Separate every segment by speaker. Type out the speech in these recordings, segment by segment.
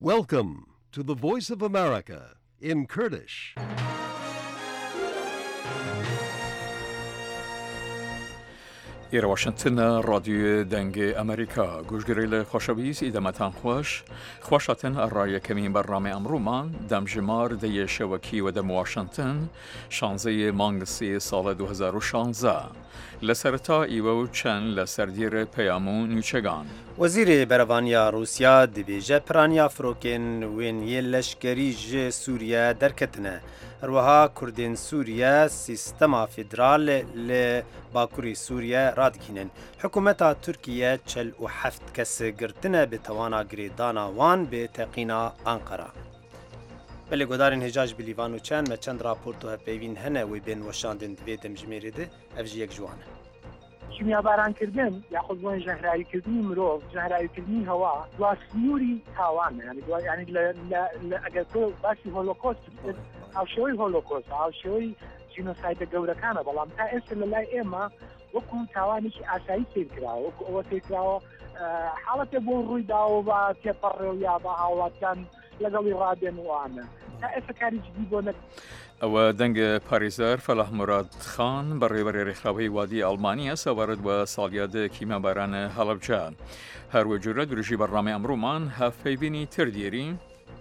Speaker 1: Welcome to the Voice of America in Kurdish.
Speaker 2: إلى واشنطن راديو دنگ أمريكا گوشگریل خوشبیز ایدمتان خوشتن الرای کمین برنامه امرومان دم جمار دی شوکی و دم واشنطن 16 مانگسی سال 2016 لسرتا ایوو چند لسردیر پیامو نیچگان
Speaker 3: وزیر بروانیا روسیا دبیجه پرانیا فروکن وین یه لشکری ج سوریه درکتنه روها کردین سوریه سیستما فدرال ل باکوری سوریه رادکینن حکومت ترکیه 47 کس گرتنه به توانا گریدانا وان به تقینا انقره بله گودارین هجاج بلیوان و چند راپورتو هپیوین هنه وی بین وشاندن دویدم جمیره ده افجی یک جوانه
Speaker 4: کیمیا باران کردن یا خود بون جهرایی کردنی مرو جهرایی کردنی هوا دواسنوری تاوان یعنی اگر تو باسی هولوکوست او شوی هولوکوست او شوی جنوساید گورکانه بلام تا اسل لای اما وکو تاوانی که اسایی سیر کراو وکو او سیر کراو حالت بو روی داو با تپر یا با حالتان لگوی رادن وانه تا افکاری جدی بونه
Speaker 2: و دنگ پاریزر فلاح مراد خان برای رخاوی وادی آلمانیا سوارد و سالیاد کیمیا باران هەڵەبجە هەروەجۆرە دروژی بەڕامە ئەمڕۆمان هەفەیبینی تردیری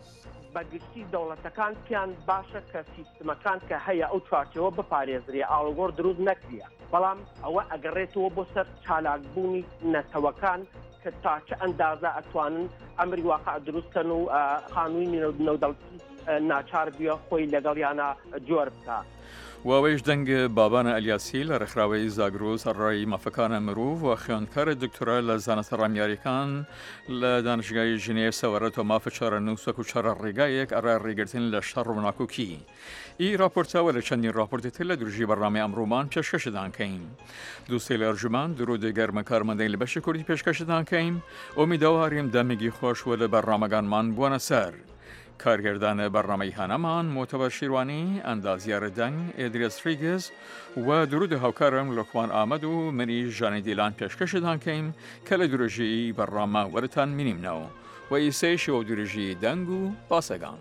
Speaker 5: بەگشتی دەوڵەتەکان پیان باشە کە سیستمەکان کە هەیە ئەو چوارچەوە بپارێزرێ ئاڵۆگۆڕ دروست نەکریە بەڵام ئەوە ئەگەڕێتەوە بۆ سەر چالاکبوونی نەتەوەکان کە تا چه ئەندازە ئەتوانن ئەمری واقع دروستکەن و قانوونی نەودەوڵەتی ناچار بیا خۆی لەگەڵیانە جۆر بکە.
Speaker 2: واوەیش دەنگ بابانە ئەلیاسی لە ڕێکخراوەی زاگرۆز هەڕای مافەکانە مرۆڤ و خوێندکارە دکتۆرە لە زانستە ڕامیاریەکان لە دانشگای ژنێڤ سەوارەتەوە مافە چارە نووسەک و چارە ڕێگایەک ئەڕای ڕێگرتن لە شەڕ و ناکۆکی. ئی راپۆرتاوە لە چەندین راپۆرتێتر لە دروژی بەڕامەی ئەمڕۆمان پێشکەشدانکەین. دووسێ لە ئەرژومان درۆدە گەرمە کارمەندەی لە بەشی کوردی پێشکەشدانکەین ئۆمیداواریم دەمێکی خۆشوە لە بەرنامەکانمان بوونە سەر. کارگردان برنامه هنمان معتبر شیروانی اندازیار دنگ ادریس ریگز و درود هاوکارم لقمان آمد و منی جانی دیلان پیشکش دان کهیم که لدروجی برنامه ورتان مینیم نو و ایسه شو دروجی دنگو باسگان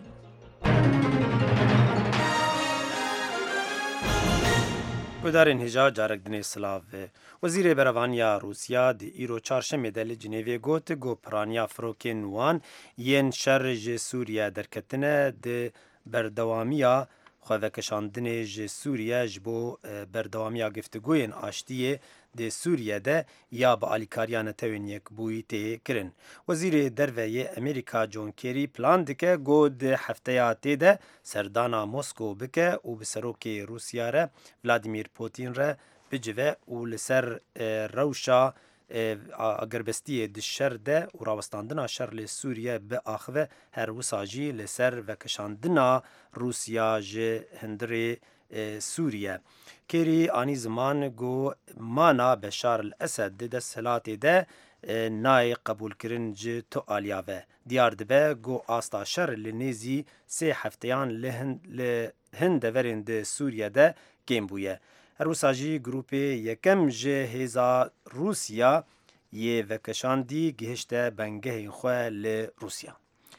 Speaker 3: گودارین هجا جارک دنی سلاو وزیر بروانیا روسیا دی ایرو چارشنبه دل جنیوی گوت گو پرانیا فروکن وان ین شر ج سوریه درکتنه د بردوامیا خوذکشاندن ج سوریه جبو بردوامیا گفتگوین آشتیه د سوریه ده یا با الیکاریان توین یک بوی ته کرن وزیر دروی امریکا جون کری پلان دکه گو د هفته ده سردانا مسکو بکه او بسروک روسیا ره ولادیمیر پوتین ره بجوه و لسر روشا اگربستی دشر ده و راوستاندنا شر لسوریه به آخوه هر وساجی لسر و کشاندنا روسیا جه هندری سوریه کری آنی زمان گو مانا بشار الاسد ده سلاتی ده نای قبول کرن جه تو آلیاوه دیار دبه گو آستا شر لنیزی 3 هفتیان لهند ورین ده سوریه ده گیم بویه روساجی گروپ یکم جه هزا روسیا یه وکشاندی گهشته بنگه خواه لروسیا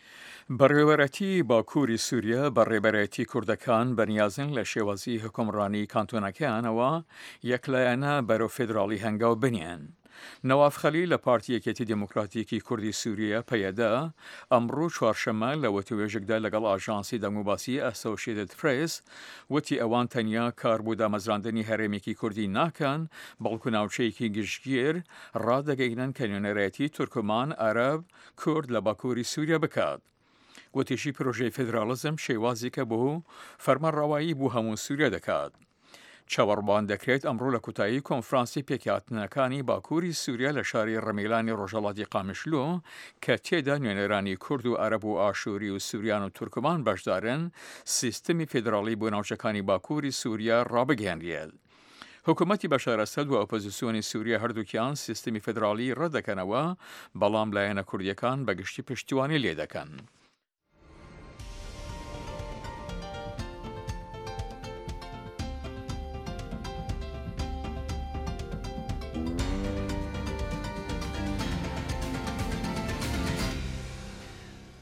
Speaker 2: بەڕێوەرەتی باکووری سووریا بەڕێبەرەتی کوردەکان بەنیازن لە شێوازی حکومڕانی کانتۆنەکەیانەوە یەکلایەنە بەرەو فێدراڵی هەنگاو بنیان. نەواف خەلیل لە پارتی یەکێتی دموکراتیکی کوردی سووریا پەیەدا ئەمڕۆ چوارشەممە لە وەتوێژێکدا لەگەڵ ئاژانسی دەنگوباسی ئەسۆشیێتد پرێس وتی ئەوان تەنیا کار بۆ دامەزراندنی هەرێمێکی کوردی ناکەن بەڵکو ناوچەیەکی گشتگیر ڕادەگەینن کە نوێنەرەتی تورکمان عەرەب کورد لە باکووری سووریا بکات. گوتیشی پروژه فدرالیزم شێوازی کە بۆ فەرمانڕەوایی بۆ هەموو سووریا دەکات. چاوەڕوان دەکرێت ئەمڕۆ لە کوتایی کۆنفرانسی پێکهاتنەکانی باکووری سووریا لە شاری ڕەمێلانی ڕۆژهەڵاتی قامیشلۆ کە تێدا نوێنەرانی کورد و عەرەب و ئاشووری و سووریان و تورکمان بەشدارن سیستمی فێدراڵی بۆ ناوچەکانی باکووری سووریا ڕابگەیەنرێت. حکوومەتی بەشار ئەسەد و ئۆپۆزیسیۆنی سووریا هەردووکیان سیستمی فێدراڵی ڕەدەکەنەوە بەڵام لایەنە کوردیەکان بەگشتی پشتیوانی لێ دەکەن.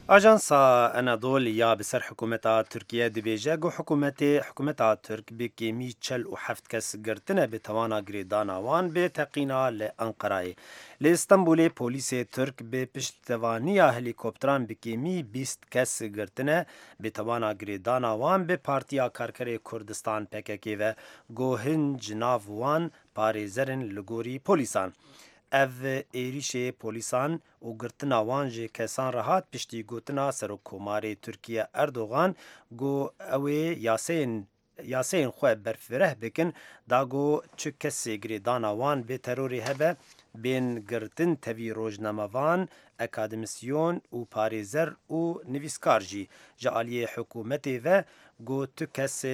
Speaker 3: آژانسا انادول یا بسر حکومتا ترکیه دبیجه گو حکومتا ترک بکیمی 47 کس گرتنه به توانا گریدانا وان به تقینا لانقرای. لإستنبول پولیس ترک به پشتوانی هلیکوپتران بکیمی 20 کس گرتنه به توانا گریدانا وان به پارتیا کارکر کردستان PKK و گوهن جناو وان پارێزەرن li gorî polîsan. Ev êrişê polîsan û girtina wan ji kesan re hat piştî gotina Serokkomarê Tirkiye Erdogan got ew ê yaseyên xwe berfireh bikin da got çi kesê girêdana wan bê terorê hebe bên girtin tevî rojnamevan, akademisyon û parêzer û nivîskar jî ji aliyê hikûmetê ve got tu kesê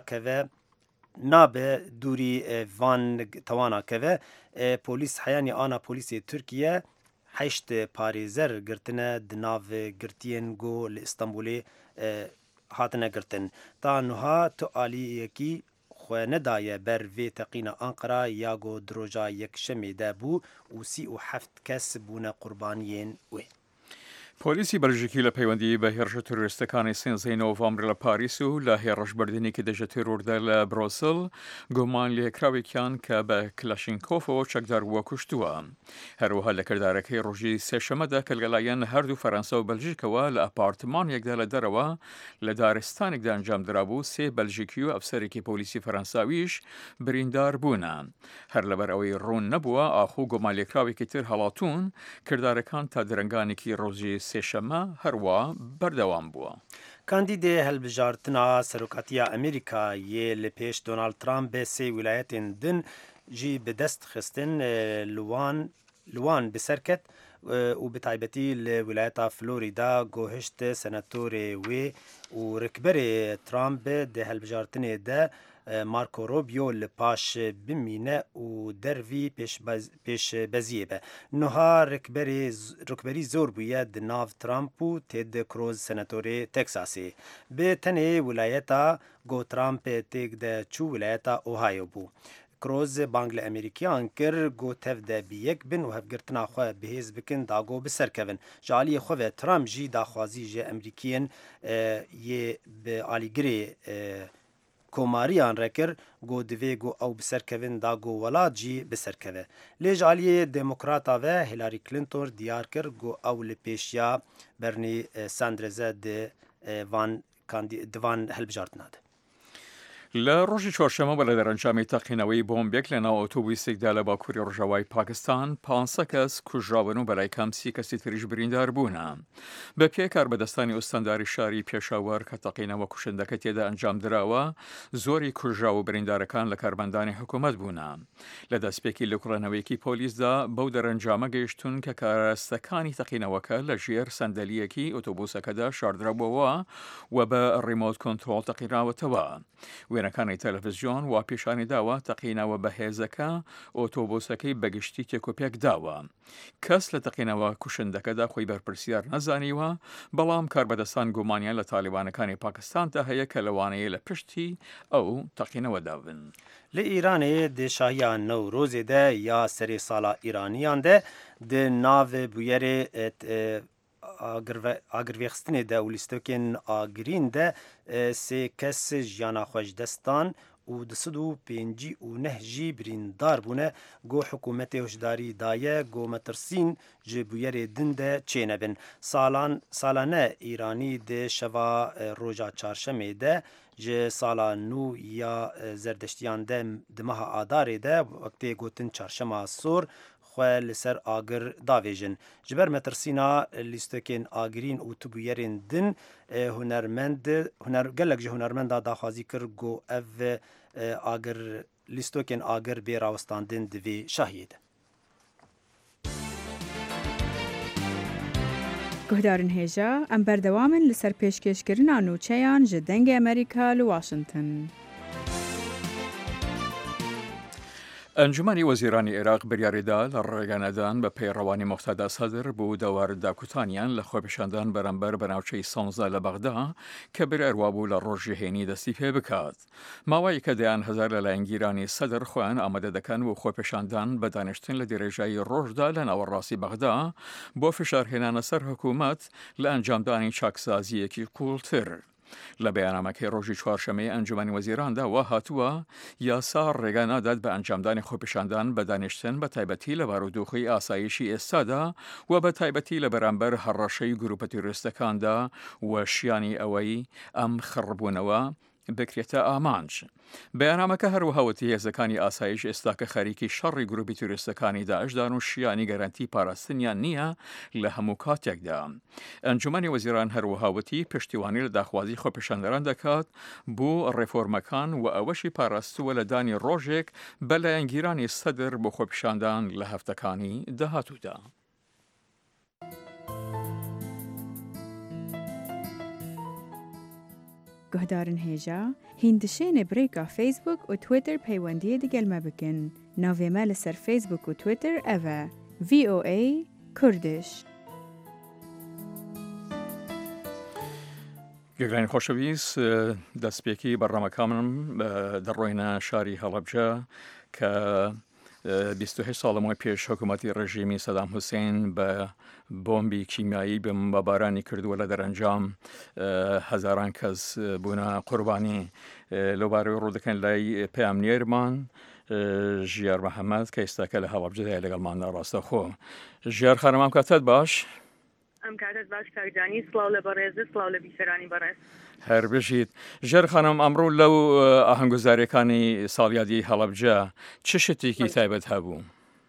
Speaker 3: nabe dûrî van tawana keve. Polîs heyanî ana polîsê Tirkiye 8 parêzer girtine di nav girtiyên got li İstanbulê hatine girtin. Ta niha tu aliyekî xwe nedaye ber vê teqîna Ankara ya got di roja yekşemê de bû û 37 kes bûne qurbaniyên wê.
Speaker 2: پۆلیسی بەلژیکی لە پەیوەندی بە هێرشە تۆریستەکانی سێنزەی نۆڤەمبر لە پاریس و لە هێڕەشبەردنێکی دەژە تێرۆردا لە برۆسل گومان لێکراوێکیان کە بە کلاشینکۆفەوە چەکدار وە کوشتووە. هەروەها لە کردارەکەی ڕۆژی سێشەمەدا کە لەلایەن هەردوو فەرەنسا و بەلژیکەوە لە ئەپارتمانێکدا لە دەرەوە لە دارستانێکدا ئەنجام درابوو 3 بەلژیکی و ئەفسەرێکی پۆلیسی فەرەنساویش بریندار بوونە. هەر لەبەر ئەوەی ڕوون نەبووە ئاخوو گومان لێکراوێکی تر هەڵاتوون کردارەکان تا درەنگانێکی ڕۆژی سێشەمە هەروە بەردەوام بووە.
Speaker 3: کاندیدê helbijartina serokatiya Amerîkayê li pêş Donald Trump bê sê wilayetên din jî bi dest xistin li wan bi serket û bi taybetî li wilayeta Florîda gohişt senatorê wê û rikberê Trump di helbijartinê de Marco Rubio li paş bimîne û dervî pêşbeziyê be. Niha rikberî zor bûye di nav Trump û Ted Cruz senatorê Texasê. Bi tenê wilayeta got Trumpê têk de çû wilayeta Ohio bû. Cruz bang li Amerîkiyan kir got tev de biyek bin û hevgirtina xwe bihêz bikin da got bi ser kevin. Ji aliyê xwe ve Trump jî daxwazî ji Amerîkiyên yê bi alîgirê komariyan rekir got divê got ew bi ser kevin da got welat jî bi ser keve. Lê ji aliyê Demokrata ve Hillary Clinton diyar kir got ew li pêşiya Bernie Sanders'e di van helbijartina de.
Speaker 2: لە ڕۆژی چوارشەمەوە لە دەرەنجامی تەقینەوەی بۆمبێک لەناو ئۆتۆبوسێکدا لە باکووری ڕۆژاوای پاکستان 500 کەس کوژراون و بەلای کەم 30 کەسی تریش بریندار بوونە. بە پێی کاربەدەستانی ئوستەنداری شاری پێشاوەر کە تەقینەوە کوشندەکە تێدا ئەنجام درراوە زۆری کوژرا و بریندارەکان لە کاربەندانی حکوومەت بوونە. لە دەستپێکی لەکوڕەنەوەیەکی پۆلیسدا بەو دەرەنجامە گەیشتون کە کارەستەکانی تەقینەوەکە لە ژێر سەندەلیەکی ئۆتۆبوسەکەدا شاردرابەوە و بە ڕیمۆت کۆنترۆڵ تەقینراوەتەوە. وێنەکانی تەلەڤیزیۆن وا پیشانی داوە تەقینەوە بەهێزەکە ئۆتۆبۆسەکەی بەگشتی تێکۆپێک داوە. کەس لە تەقینەوە کوشندەکەدا خۆی بەرپرسیار نەزانیوە، بەڵام کاربەدەستان گومانیان لە تالیبانەکانی پاکستاندا هەیە کە لەوانەیە لە پشتی ئەو تەقینەوەدا بن.
Speaker 3: Li Îranê di şahiya Newrozê de ya serê sala Îraniyan de di navê bûyerê agirvêxistinê de û lîstokên agirîn de sê kes jiyana xwe ji dest dan û di 159 jî birîndar bûne. Got hikûmetê hişdarî daye got metirsîn ji bûyerê din de çênebin. Salane Îranî di şeva roja çarşemê de ji sala nû ya zerdeştiyan de di meha Adarê de wektê gotin çarşema sor xwe li ser agir davêjin. Ji ber metirsîna lîstokên agirîn û tubûyerên din gelek ji hunermenda daxwazî kir got ev lîstokên agir bê rawestandin di vê şahiyê de.
Speaker 6: Guhdarên hêja em berdewamin li ser pêşkêşkirina nûçeyan ji dengê Amerîka li Washington.
Speaker 2: ئەنجومەنی وەزیرانی عێراق بریاریدا لە ڕێگەنەدان بە پەیڕەوانی مۆختەدا سەدر بۆ دەواردا کوتانیان لە خۆپیشاندان بەرامبەر بەناوچەی سەنزە لە بەغدا کە بریاروا بوو لە ڕۆژی هێنی دەستی پێ بکات. ماوەی کە دەیان هەزار لەلایەنگیرانی سەدر خۆیان ئامادە دەکەن بۆ خۆپیشاندان بە دانیشتن لە درێژایی ڕۆژدا لە ناوەڕاستی بەغدا بۆ فشارهێنانە سەر حکوومەت لە ئەنجامدانی چاکسازیەکی کوڵتر. لە بەیانامەکەی ڕۆژی چوارشەمەی ئەنجومەنی وەزیراندا وا هاتووە یاسا ڕێگا نادات بە ئەنجامدانی خۆپیشاندان بە دانیشتن بە تایبەتی لە بارودۆخی ئاسایشی ئێستادا و بە تایبەتی لە بەرامبەر هەڕەشەی گروپە تیرۆریستەکاندا و شیانی ئەوەی ئەم خڕبوونەوە بکرێتە ئامانج. بەیانامەکە هەروەها وتی هێزەکانی ئاسایش ئێستاکە خەریکی شەڕی گروپی توریستەکانی داعشدان و شیانی گەرانتی پاراستنیان نییە لە هەموو کاتێکدا. ئەنجومەنی وەزیران هەروەها وتی پشتیوانی لە داخوازی خۆپیشاندەران دەکات بۆ ڕێفۆرمەکان و ئەوەشی پاراستووە لە دانی ڕۆژێک بە لایەنگیرانی سەدر بۆ خۆپیشاندان لە هەفتەکانی داهاتوودا.
Speaker 6: گهدارن هێژا هیندشێنێ برێکا فیسبوک و تویتر پەیوەندیە دەگەلمە بکن. ناوێمە لەسەر فیسبوک و تویتر ئەڤە VOA کوردش.
Speaker 2: گەگرانی خۆشەویست دەستپێکی بەڕامەکانم دەڕۆینە شاری هەڵەبجە کە 28 ساڵەمەوەی پێش حکوومەتی ڕژیمی سەدام حوسێن بە بۆمبی کیمیایی بەمبارانی کردووە لە دەرەنجام هەزاران کەس بوونە قوربانی. لەوبارەوەی ڕوودەکەن لای پەیامنێرمان ژیار محەممەد کە ئێستاکە لە هەڵەبجەدای لەگەڵماندا ڕاستەخۆ. ژیار خانەمام کاتت باش؟
Speaker 7: ئەم کاتت باش کاکجانی، سڵاو لە بەڕێزت، سڵاو لە بیسەرانی بەڕێز.
Speaker 2: هەر بژیت. ژێر خانم ئەمڕۆ لەو ئاهەنگگوزاریەکانی ساڵیادی هەڵەبجە چ شتێکی تایبەت هەبوو؟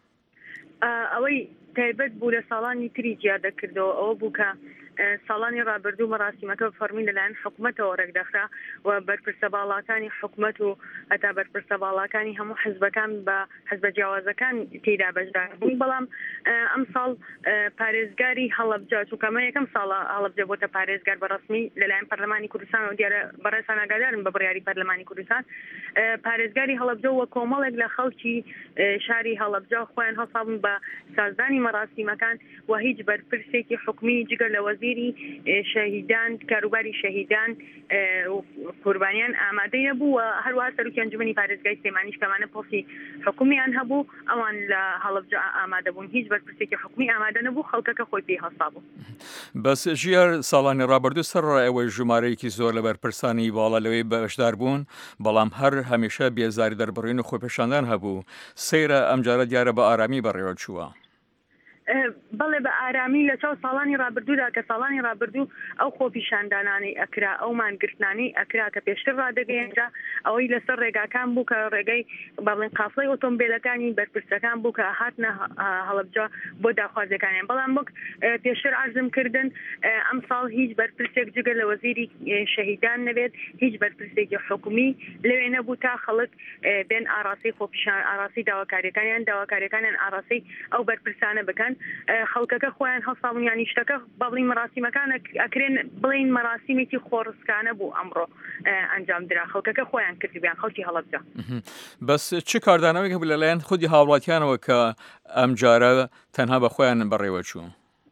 Speaker 7: ئەوەی تایبەت بوو لە ساڵانی تری جیا دەکردەوە ئەوە بوو کە ساڵانی ڕابردوو مەراسیمەکە فەرمی لەلایەن حکوومەتەوە ڕێکدەخرا و بەرپرسە باڵاکانی حکوومەت و هەتا بەرپرسە باڵاکانی هەموو حزبەکان بە حزبە جیاوازەکان تێدا بەشدار بوون. بەڵام ئەم ساڵ پارێزگاری هەڵەبجە چونکەمە یەکەم ساڵە هەڵەبجە بۆتە پارێزگار بەڕسمی لەلایەن پەرلەمانی کوردستان و دیارە بەڕێزان ئاگادارن بە بڕیاری پەرلەمانی کوردستان پارێزگاری هەڵەبجە وە کۆمەڵێک لە خەڵکی شاری هەڵەبجە خۆیان هەڵسابن بە سازدانی مەراسیمەکان و هیچ بەرپرسێکی حکومی جگەر لە وەزیری شەهیدان کاروباری شەهیدان قوربانیان ئامادەی نەبوو و هەروەها سەرۆکی ئەنجومەنی پارێزگای سلێمانیش کەمانە پۆسی حکومیان هەبوو ئەوان لە هەڵەبجە ئامادە بوون. هیچ بەرپرسێکی حکومی ئامادە نەبوو، خەڵکەکە خۆی پێی هەڵسا بوو.
Speaker 2: بەس ژیار ساڵانی ڕابردوو سەرڕایەوەی ژمارەیەکی زۆر لە بەرپرسانی باڵا لەوەی بەشدار بوون، بەڵام هەر هەمیشە بێزاری دەربڕین و خۆپیشاندان هەبوو. سەیرە ئەمجارە دیارە بە ئارامی بەڕێوە چووە.
Speaker 7: بەڵێ بە ئارامی لە چاو ساڵانی ڕابردوودا کە ساڵانی ڕابردوو ئەو خۆپیشاندانانی ئەکرا ئەو مانگرتنانی ئەکرا کە پێشتر ڕادەگەیەنجا ئەوەی لەسەر ڕێگاکان بوو کە ڕێگەی باڵێن قافڵەی ئۆتۆمبیلەکانی بەرپرسەکان بوو کە هاتنە هەڵەبجە بۆ داخوازەکانیان. بەڵام بووک پێشتر عەرزم کردن ئەم ساڵ هیچ بەرپرسێک جگە لە وەزیری شەهیدان نەبێت، هیچ بەرپرسێکی حکومی لەوێ نەبوو تا خەڵک بێن ئاراسی خۆپیشان ئاراسی داواکاریەکانیان ئاراسی ئەو بەرپرسانە بکەن. خەڵکەکە خۆیان هەڵسابوون یانی شتەکە بەڵی مەراسیمەکان ئەکرێن بڵین مەراسیمێکی خۆڕسکانە بوو ئەمڕۆ ئەنجام درا، خەڵکەکە خۆیان کردیان خەڵکی هەڵەبجە.
Speaker 2: بەس چ کاردانەوەی هەبوو لەلایەن خودی هاوڵاتیانەوە کە ئەم جارە تەنها بە خۆیان بەڕێوە چوو؟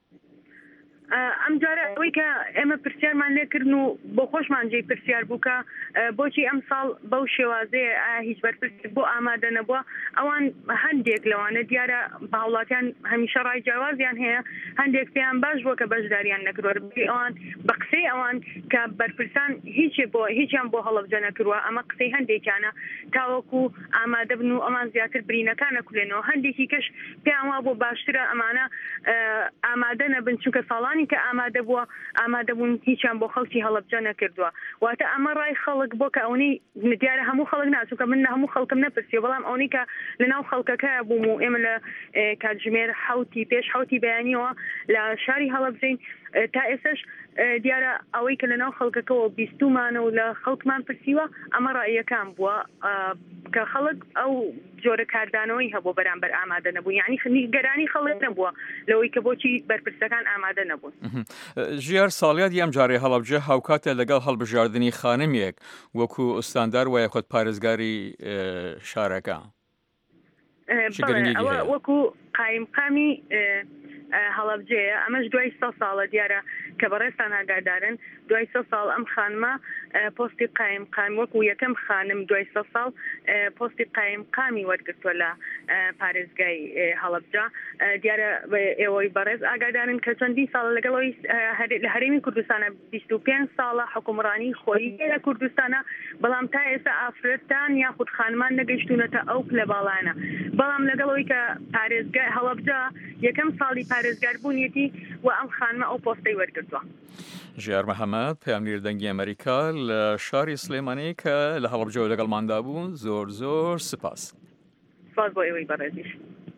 Speaker 7: ئەم جارە ئەوەی کە ئێمە پرسیارمان لێکردن و بۆ خۆشمان جێی پرسیار بوو کە بۆچی ئەم ساڵ بەو شێوازەیە هیچ بەرپرسێک بۆ ئامادە نەبووە. ئەوان هەندێک لەوانە دیارە باوڵاتیان هەمیشە ڕای جیاوازیان هەیە، هەندێک پێیان باش بووە کە بەشداریان نەکردووە ئەوان بە قسەی ئەوان کە بەرپرسان هیچیان بۆ هەڵەبجە نەکردووە. ئەمە قسەی هەندێکیانە تاوەکو ئامادە بن و ئەمان زیاتر برینەکان نەکولێنەوە. هەندێکی کەش پێیان وا بۆ باشترە ئەمانە ئامادە نەبن چونکە ساڵانی کە ئامادە بوون هیچیان بۆ خەڵکی هەڵەبجە نەکردووە. واتە ئەمە ڕای خەڵک بۆ کە ئەوەی دیارە هەموو خەڵک ناچووکە من لە هەموو خەڵکم نەپرسیوە، بەڵام ئەوەی کە لەناو خەڵکەکە بووم و ئێمە لە کاتژمێر پێش حوتی بەیانیەوە لە شاری هەڵەبجەین تا ئێستاش دیارە ئەوەی کە لەناو خەڵکەکەەوە بیستومانە و لە خەڵکمان پرسیوە ئەمە ڕایەکان بووە کە خەڵک ئەو جۆرە کاردانەوەی هەبوو بەرامبەر ئامادە نەبوو، یعنی گەرانی خەڵک نەبووە لەوەی کە بۆچی بەرپرسەکان ئامادە نەبوون.
Speaker 2: ژیار ساڵیادی ئەم جارێ هەڵەبجە هاوکاتە لەگەڵ هەڵبژاردننی خانمێک وەکو ئوستاندار وایە خۆت پارێزگاری شارەکە.
Speaker 7: وەکو قایمقامی هەڵەبجەیە ئەمەش دوای 100 ساڵە دیارە کە بەڕێستان ئاگادارن دوای 100 ساڵ ئەم خانمە پۆستی قایمقام وەکو یەکەم خانم دوای 100 ساڵ پۆستی قایمقامی وەرگرتووە لە پارێزگای هەڵەبجە دیارە ئێوەی بەڕێز ئاگادارن کە چەندین ساڵ لەگەڵەوەی لە هەرێمی کوردستانە 25 ساڵە حکومڕانی خۆی لە کوردستانە بەڵام تا ئێستا ئافرەتان یاخود خانمان نەگەیشتونەتە ئەو پلە باڵانە بەڵام لەگەڵەوەی کە پارێزگای هەڵەبجە یەکەم ساڵی پارێزگاربوونیەتی و ئەم خانمە ئەو پۆستەی وەرگرتووە.
Speaker 2: ژیار مەحەممەد پەیامگیر دەنگی ئەمریکا لە شاری سلێمانی کە لە هەڵەبجەوە لەگەڵماندا بوون زۆر سپاس.
Speaker 7: سپاس بۆ ئێوەی بەڕێزیش.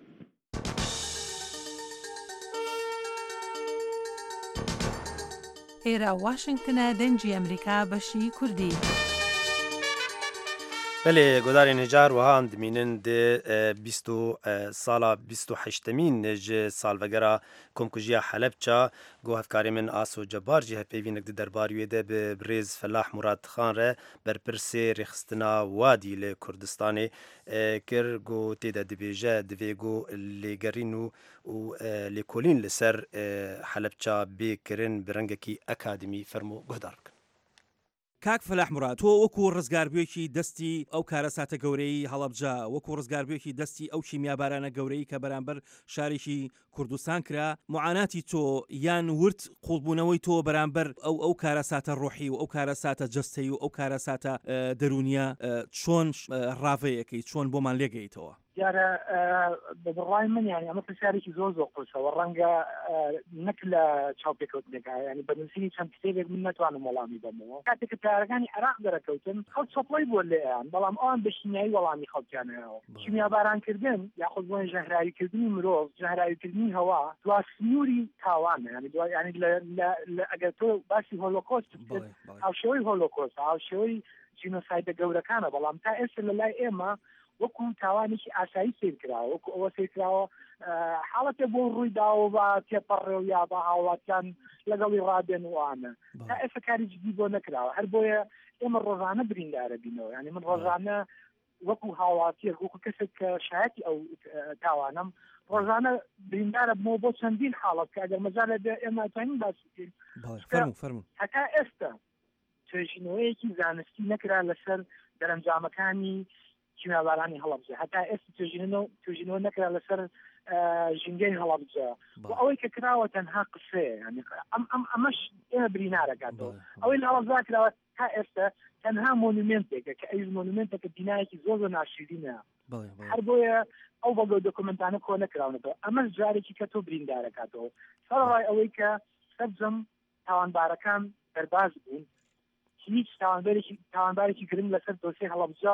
Speaker 8: ئێرە واشنگتنە دەنگی ئەمریکا بەشی کوردی.
Speaker 3: بەێ گۆداری نێجار وهان دمینن دێ 20 ساڵا 28مین نێژ سالڤەگەرا کۆمکوژیە حەلەبچە گۆ هەفکاری من ئاسۆ جەبارجی هەپێوینێک دەرباروێدە بە برێز فەلاح مراد خانرە بەرپرسێ ڕێخستنا وادی لە کوردستانی کرد گۆ تێدا دەبێژە دەوێگۆ لێگەڕین و لێکۆلین لەسەر حەلەبچە بێکردن بڕەنگەکی ئەکادمی فەرمو گۆدار بکەن.
Speaker 9: کاک فەلاح مراد تۆ وەکو ڕزگاربوویەکی دەستی ئەو کارەساتە گەورەی هەڵەبجە وەکو ڕزگاربوویەکی دەستی ئەو کیمیابارانە گەورەی کە بەرامبەر شارێکی کوردستان کرا معاناتی تۆ یان ورد قوڵبوونەوەی تۆ بەرامبەر ئەو کارەساتە ڕۆحی و ئەو کارەساتە جەستەی و ئەو کارەساتە دەرونیە چۆن ڕاوەیەکەی چۆن بۆمان لێگەیتەوە؟
Speaker 4: دیارە بەڕای من یانی ئەمە پرسیارێکی زۆر قورسەوە ڕەنگە نەک لە چاوپێکەوتنێکە ینی بەنووسینی چەند کتێبێک من ناتوانم وەڵامی بەمەوە کاتێک کە تارەکانی عێراق دەرەکەوتن خەڵک چۆپڵی بۆ لێیان بەڵام ئەوان بەشینایی وەڵامی خەڵکیانەوە کیمیابارانکردن یاخود بۆ ژەهراویکردنی مرۆڤ ژەهراویکردنی هەوا دوا سنووری تاوانە ینی دوای ینی ئەگەر تۆ باسی هۆلۆکۆست هاوشێوەی هۆلۆکۆست هاوشێوەی جینۆسایدە گەورەکانە بەڵام تا ئێستا لە لای ئێمە وەکو تاوانێکی ئاسایی سیرکراوە وەکو ئەوە سیرکراوە حاڵەتێ بۆ ڕوویداوە بە تێپەڕێ و یا بە هاوڵاتیان لەگەڵی ڕادێن وانە تا ئێستا کاری جدی بۆ نەکراوە هەر بۆیە ئێمە ڕۆژانە بریندارە بینەوە ینی من ڕۆژانە وەکو هاوڵاتیە وەکو کەسێک کە شایەتی ئەو تاوانم ڕۆژانە بریندارە بۆ چەندین حاڵەت کە ئەگەر مەجالە بێ ئێمە ئەتوانین باسی بکەین هەتا ئێستا توێژینەوەیەکی زانستی نەکرا لەسەر دەرەنجامەکانی کیمیابارانی هەڵەبجە هەتا ئێستا توێژینەوە نەکرا لەسەر ژینگەی هەڵەبجە و ئەوەی کە کراوە تەنها قسەیە ینی ئەمەش ئێمە برینارەکاتەوە ئەوەی لە هەڵەبجە کراوە تا ئێستا تەنها مۆنومنتێکە کە ئەویش مۆنومنتێکە بینایەکی زۆر ناشرینە هەر بۆیە ئەو بەڵگە دۆکومنتانە کۆ نەکراونەوە ئەمەش جارێکی کە تۆ بریندارەکاتەوە سەرڕای ئەوەی کە سەرجەم تاوانبارەکان دەرباز بوون هیچ تاوانبارێکی گرنگ لەسەر دۆسیە هەڵەبجە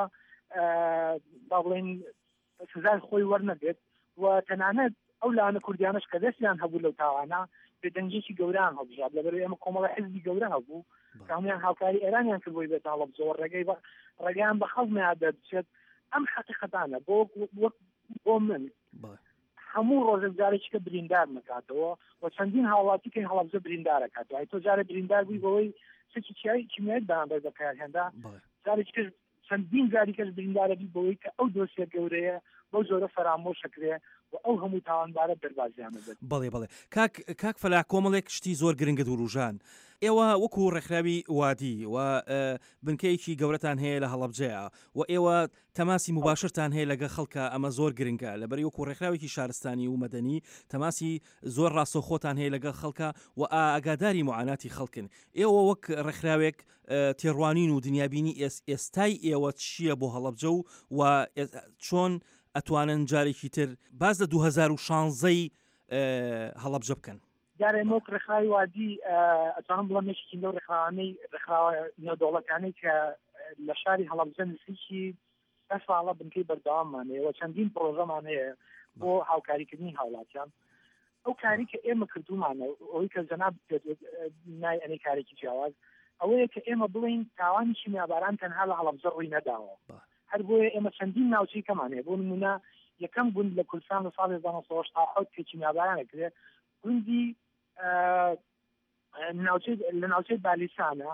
Speaker 4: با بڵێن سزای خۆی وەرنەبێت و تەنانەت ئەو لاانە کوردیانش کە دەستیان هەبوو لەو تاوانە بێدەنگێکی گەوران هەبژات لەبەر ئێمە کۆمەڵە حزبی گەورە هەبوو کامیان هاوکاری ئێرانیان کرد بۆی بێت هەڵەبجەوە ڕێگەیان بە خەڵمیان دەبچێت ئەم حەقیقەتانە بۆ من هەموو ڕۆژێک جارێکی کە بریندار نکاتەوە و چەندین هاوڵاتی کە هەڵەبجە بریندارەکاتەوە تۆ جارە بریندار بووی بەوەی سکی کیمیایی بەرامبەر بەکارهێندا جارێکی چەندین جاری کەس بریندارەبی بەوەی کە ئەو دۆسیە گەورەیە بەو زۆرە فەرامۆشەکرێ و ئەو هەموو تاوانبارە دەربازیانە بێت.
Speaker 9: بەڵێ کاک فەلاح کۆمەڵێک شتی زۆر گرنگە دووروژان ئێوە وەکو ڕێکخراوی وادی و بنکەیەکی گەورەتان هەیە لە هەڵەبجەیە و ئێوە تەماسی مباشرتان هەیە لەگە خەڵکە ئەمە زۆر گرنگە لەبەر وەکو ڕێکخراوێکی شارستانی و مەدەنی تەماسی زۆر ڕاستەوخۆتان هەیە لەگە خەڵکە و ئاگاداری معاناتی خەڵکن ئێوە وەک ڕێکخراوێک تێڕوانین و دنیابینی ئێستای ئێوە چییە بۆ هەڵەبجە و چۆن ئەتوانن جارێکی تر باز لە 2016 هەڵەبجە بکەن.
Speaker 4: جارێ مۆک ڕێکخراوی وادی ئەتوانم بڵێم یەکێکی لەو ڕێکخراوە نێودەوڵەتانەی کە لە شاری هەڵەبجە نزیکی 10 ساڵە بنکەی بەردەواممانەیە و چەندین پرۆژەمان هەیە بۆ هاوکاریکردنی هاوڵاتیان ئەو کاری کە ئێمە کردومانە ئەوەی کە جەناب نای ئەنەی کارێکی جیاواز ئەوەیە کە ئێمە بڵین تاوانی کیمیاباران تەنها لە هەڵەبجە ڕووی نەداوە هەر بۆیە ئێمە چەندین ناوچەی کەمانەیە بۆ نمونە یەکەم گوند لە کوردستان لە ساڵی 1970 کە کیمیابارانەکرێ گوندی لە ناوچەی بالیسانە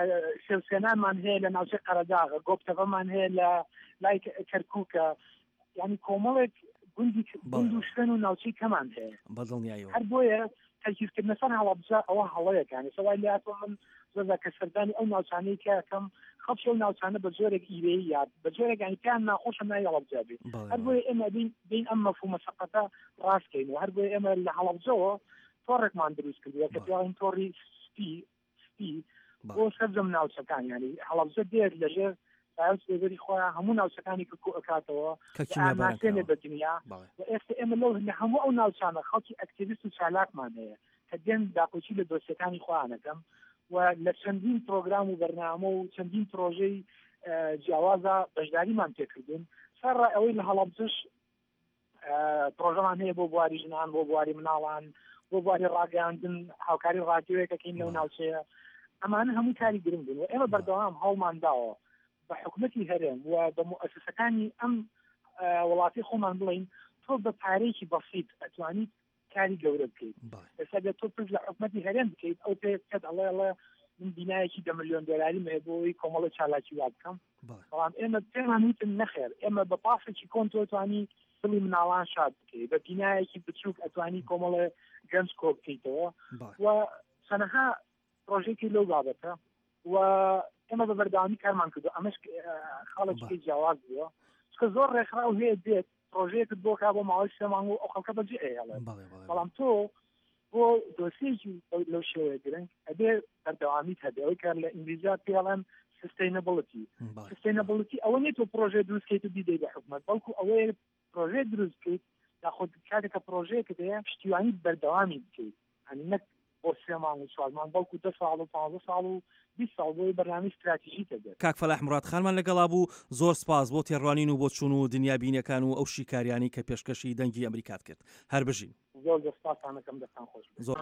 Speaker 4: سێوسێنانمان هەیە لە ناوچەی قەرەداغ گۆبتەڤەمان هەیە لە لای کەرکووکە ینی کۆمەڵێک گوند و شوێن و ناوچەی کەمان هەیە
Speaker 9: بەدڵنیایەوە
Speaker 4: هەر بۆیە تەرکیزکردنەسەر هەڵەبجە ئەوە هەڵەیەکانی سەوای لاتۆ من زۆر کە سەردانی ئەو ناوچانەی کە یەکەم خەڵکی ئەو ناوچانە بە جۆرێک ئیرەیە یاد بە جۆرێکانی پێیان ناخۆشە نای هەڵەبجە بێت هەر بۆیە ئێمە بین ئەم مەفهومە سەقەتە ڕاستکەین و هەر بۆیە ئێمە لە هەڵەبجەوە تۆڕێکمان دروست کردووە کە پێڵین تۆڕی سپی بۆ سەرجەم ناوچەکان ینی هەڵەبجە دێت لەژێر لێبەری خۆیان هەموو ناوچەکانی کە ئەکاتەوە ئاماسێنێ بە دنیا و ئێستا ئێمە لە هەموو ئەو ناوچانە خەڵکی ئەکتیڤیست و چالاکمان هەیە کە دێن داپۆچی لە دۆسیەکانی خۆیانەکەم و لە چەندین پرۆگرام و بەرنامە و چەندین پرۆژەی جیاوازە بەشداریمان پێکردن سەرڕای ئەوەی لە هەڵەبجەش پرۆژەمان هەیە بۆ بواری ژنان بۆ بواری مناڵان بۆ بواری ڕاگەاندن هاوکاری ڕادیۆیەکەکەین لەو ناوچەیە ئەمانە هەموو کاری گرنگ بوون و ئێمە بەردەوام هەوڵمان داوە بە حکومەتی هەرێم و بە مؤسسەکانی ئەم وڵاتی خۆمان بڵین تۆ بە پارەیەکی بەسیط ئەتوانیت کاری گەورە بکەیت ئێستا تۆ پرس لە حکومەتی هەرێم بکەیت ئەو پێت ئەڵێ من بینایەکی $10 ملیۆن مێ بۆی کۆمەڵە چالاکی وا بکەم بەڵام ئێمە پێمان وتن نەخێر ئێمە بە پاسێکی کۆن تۆ ئەتوانی دڵی مناڵان شاد بکەیت بە بینایەکی بچووک ئەتوانی کۆمەڵە گەنج کۆ بکەیتەوە و چەنەها پرۆژێکی لەو بابەتە و ئێمە بە بەردەوامی کارمان کردو ئەمەش خاڵێکی جیاواز بووە چکە زۆر ڕێکخراو هەیە دێت پرۆژەیەکت بۆ کا بۆ ماوەی 3 مانگ و ئەو خەڵکە بەجێ هەیەڵێ بەڵام تۆ بۆ دۆسیەکی لەو شێوەیە گرنگ ئەبێ بەردەوامیت هەبێ ئەوەی کار لە ئینگلیزیا پێڵێن سستینەبڵتی ئەوە نیە تۆ پرۆژێ دروستکەیت و بیدەی بە حکومەت بەڵکو ئەوەیە پرۆژێ دروستکەیت یاخۆ کاتێکە پرۆژەیەکت هەیە پشتیوانی بەردەوامی بکەیت هەنی نەک بۆ 3 مانگ و 4 مانگ بەڵکو 10 ساڵ و 15 ساڵ و 20 ساڵ بۆی بەرنامەی استراتیژی هەبێت.
Speaker 9: کاک فەلاح مراد خانمان لەگەڵا بوو زۆر سپاس بۆ تێڕوانین و بۆ چوون و دنیابینەکان و ئەو شیکاریانی کە پێشکەشی دەنگی ئەمریکات کرد هەر بژین
Speaker 4: زۆر سپاسانەکەم دەستان خۆش
Speaker 9: زۆر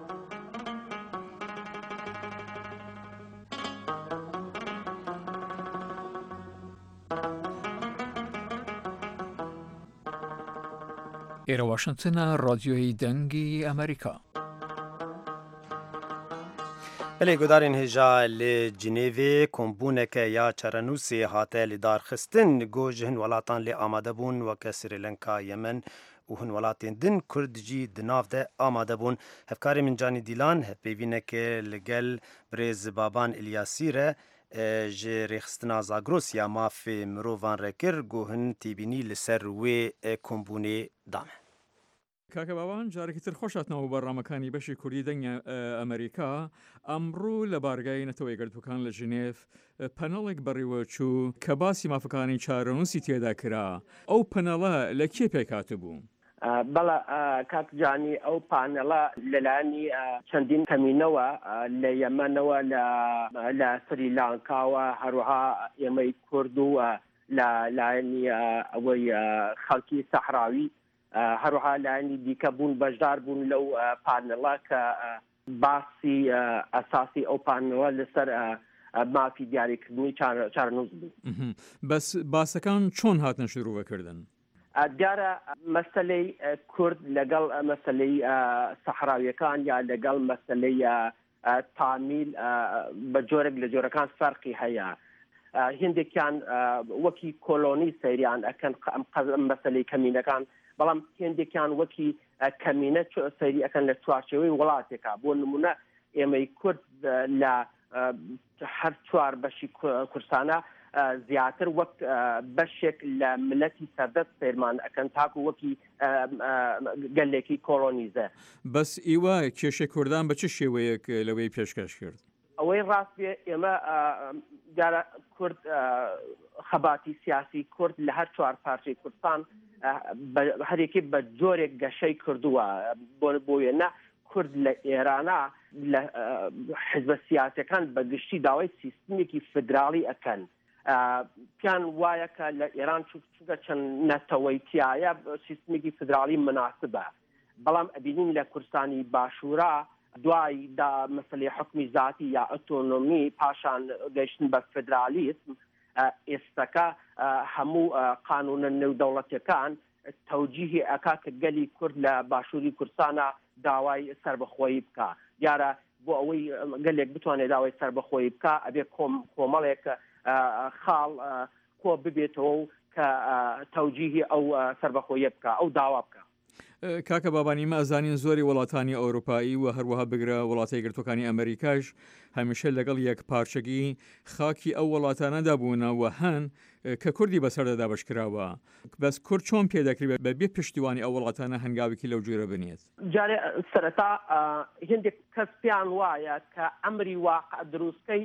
Speaker 2: ئێرە واشنگتنە ڕادیۆی دەنگی ئەمریکا.
Speaker 3: بەڵێ گۆدارین هێژا لێ جنێڤێ کۆمبوونەکە یا چەرەنووسێ هاتە لە دارخستن گۆژ هەن وڵاتان لێ ئامادە بوون وەکە سریلەنکا یەمەن و هەن وڵاتێن دن کوردجی دناو دە ئامادە بوون هەفکاری منجانی دیلان هەپێوینەکە لەگەل برێز بابان ئیلیاسیرە ji rêxistina Zagrosya mafê mirovan rekir gohin tîbînî li ser wê kombûnê dame.
Speaker 2: کاکە باوان جارێکی تر خۆشاتنەوە بەڕامەکانی بەشی کوردی دەنگی ئەمریکا ئەمڕوو لە بارگای نەتەوەی گەردووەکان لە ژنێف پەنەڵێک بەڕێوە چوو کە باسی مافەکانی چارەنووسی تێدا کرا ئەو پەنەڵە لە کێ پێکاتە بوو؟
Speaker 5: بەڵە کاکجانی ئەو پانەڵە لەلایەنی چەندین کەمینەوە لە یەمەنەوە لە سریلانکاوە هەروەها ئێمەی کورد و لە لایەنی ئەوەی خەڵکی سەحراوی هەروەها لایەنی دیکە بوون بەشدار بوون لەو پانەڵە کە باسی ئەساسی ئەو پانەڵە لەسەر مافی دیاریکردنی چارەنووس بوو.
Speaker 2: بەس باسەکان چۆن هاتنە شروعکردن؟
Speaker 5: دیارە مەسەلەی کورد لەگەڵ مەسەلەی سەحراویەکان یا لەگەڵ مەسەلەی تامیل بە جۆرێک لە جۆرەکان فەرقی هەیە. هێندێکیان وەکی کۆلۆنی سەیریان ئەکەن مەسەلەی کەمینەکان بەڵام هێندێکیان وەکی کەمینە سەیری ئەەکەن لە چوارچێوەی وڵاتێکە بۆ نمونە ئێمەی کورد لە هەر چوار بەشی کوردستانە زیاتر وەک بەشێک لە ملەتی سەردەست سێرمان ئەەکەن تاکو وەکی گەلێکی کۆلۆنیزە.
Speaker 2: بەس ئیوە کێشە کوردان بە چ شێوەیەک لەوەی پێشکەش کرد؟
Speaker 5: ئەوەی ڕاست بێ ئێمە دیارە کورد خەباتی سیاسی کورد لە هەر چوار پارچەی کوردستان هەرێکی بە جۆرێک گەشەی کردووە بۆ وێنە کورد لە ئێرانە لە حزبە سیاسەکان بەگشتی داوای سیستمێکی فدراڵی ئەکەن. پیان وایە کە لە ئێران چونکە چەند نەتەوەیتیایە سیستمێکی فدراڵی مناسبە بەڵام ئەبینین لە کوردستانی باشوورا دوای دا مەسەلەی حکمی ذاتی یا ئۆتۆنۆمی پاشان گەیشتن بە فدرالیسم ئێستاکە هەموو قانونە نێودەوڵەتیەکان تەوجیهی ئەکا کە گەلی کورد لە باشووری کوردستانە داوای سربەخۆیی بکە. دیارە بۆ ئەوەی گەلێک بتوانێت داوای سربەخۆیی بکە ئەبێ کۆمەڵێک خاڵ کۆ ببێتەوە و کە تەوجیهی ئەو سربەخۆیە بکە ئەو داوا بکە.
Speaker 2: کاکە بابانی مازانین زۆری وڵاتانی ئەوروپایی و هەروەها بگرە وڵاتی گرتوەکانی ئەمریکاش هەمیشە لەگەڵ یەک پارچەگی خاکی ئەو وڵاتانەدا بوونەوە هەن کە کوردی بەسەردەدا بەشکراوە بەس کورد چۆن پێدەکری بەبێ پشتیوانی ئەو وڵاتانە هەنگاوێکی لەو جۆرە بنێت.
Speaker 5: جارێ سەرەتا هێندێک کەس پێیان وایە کە ئەمری واقع دروستکەی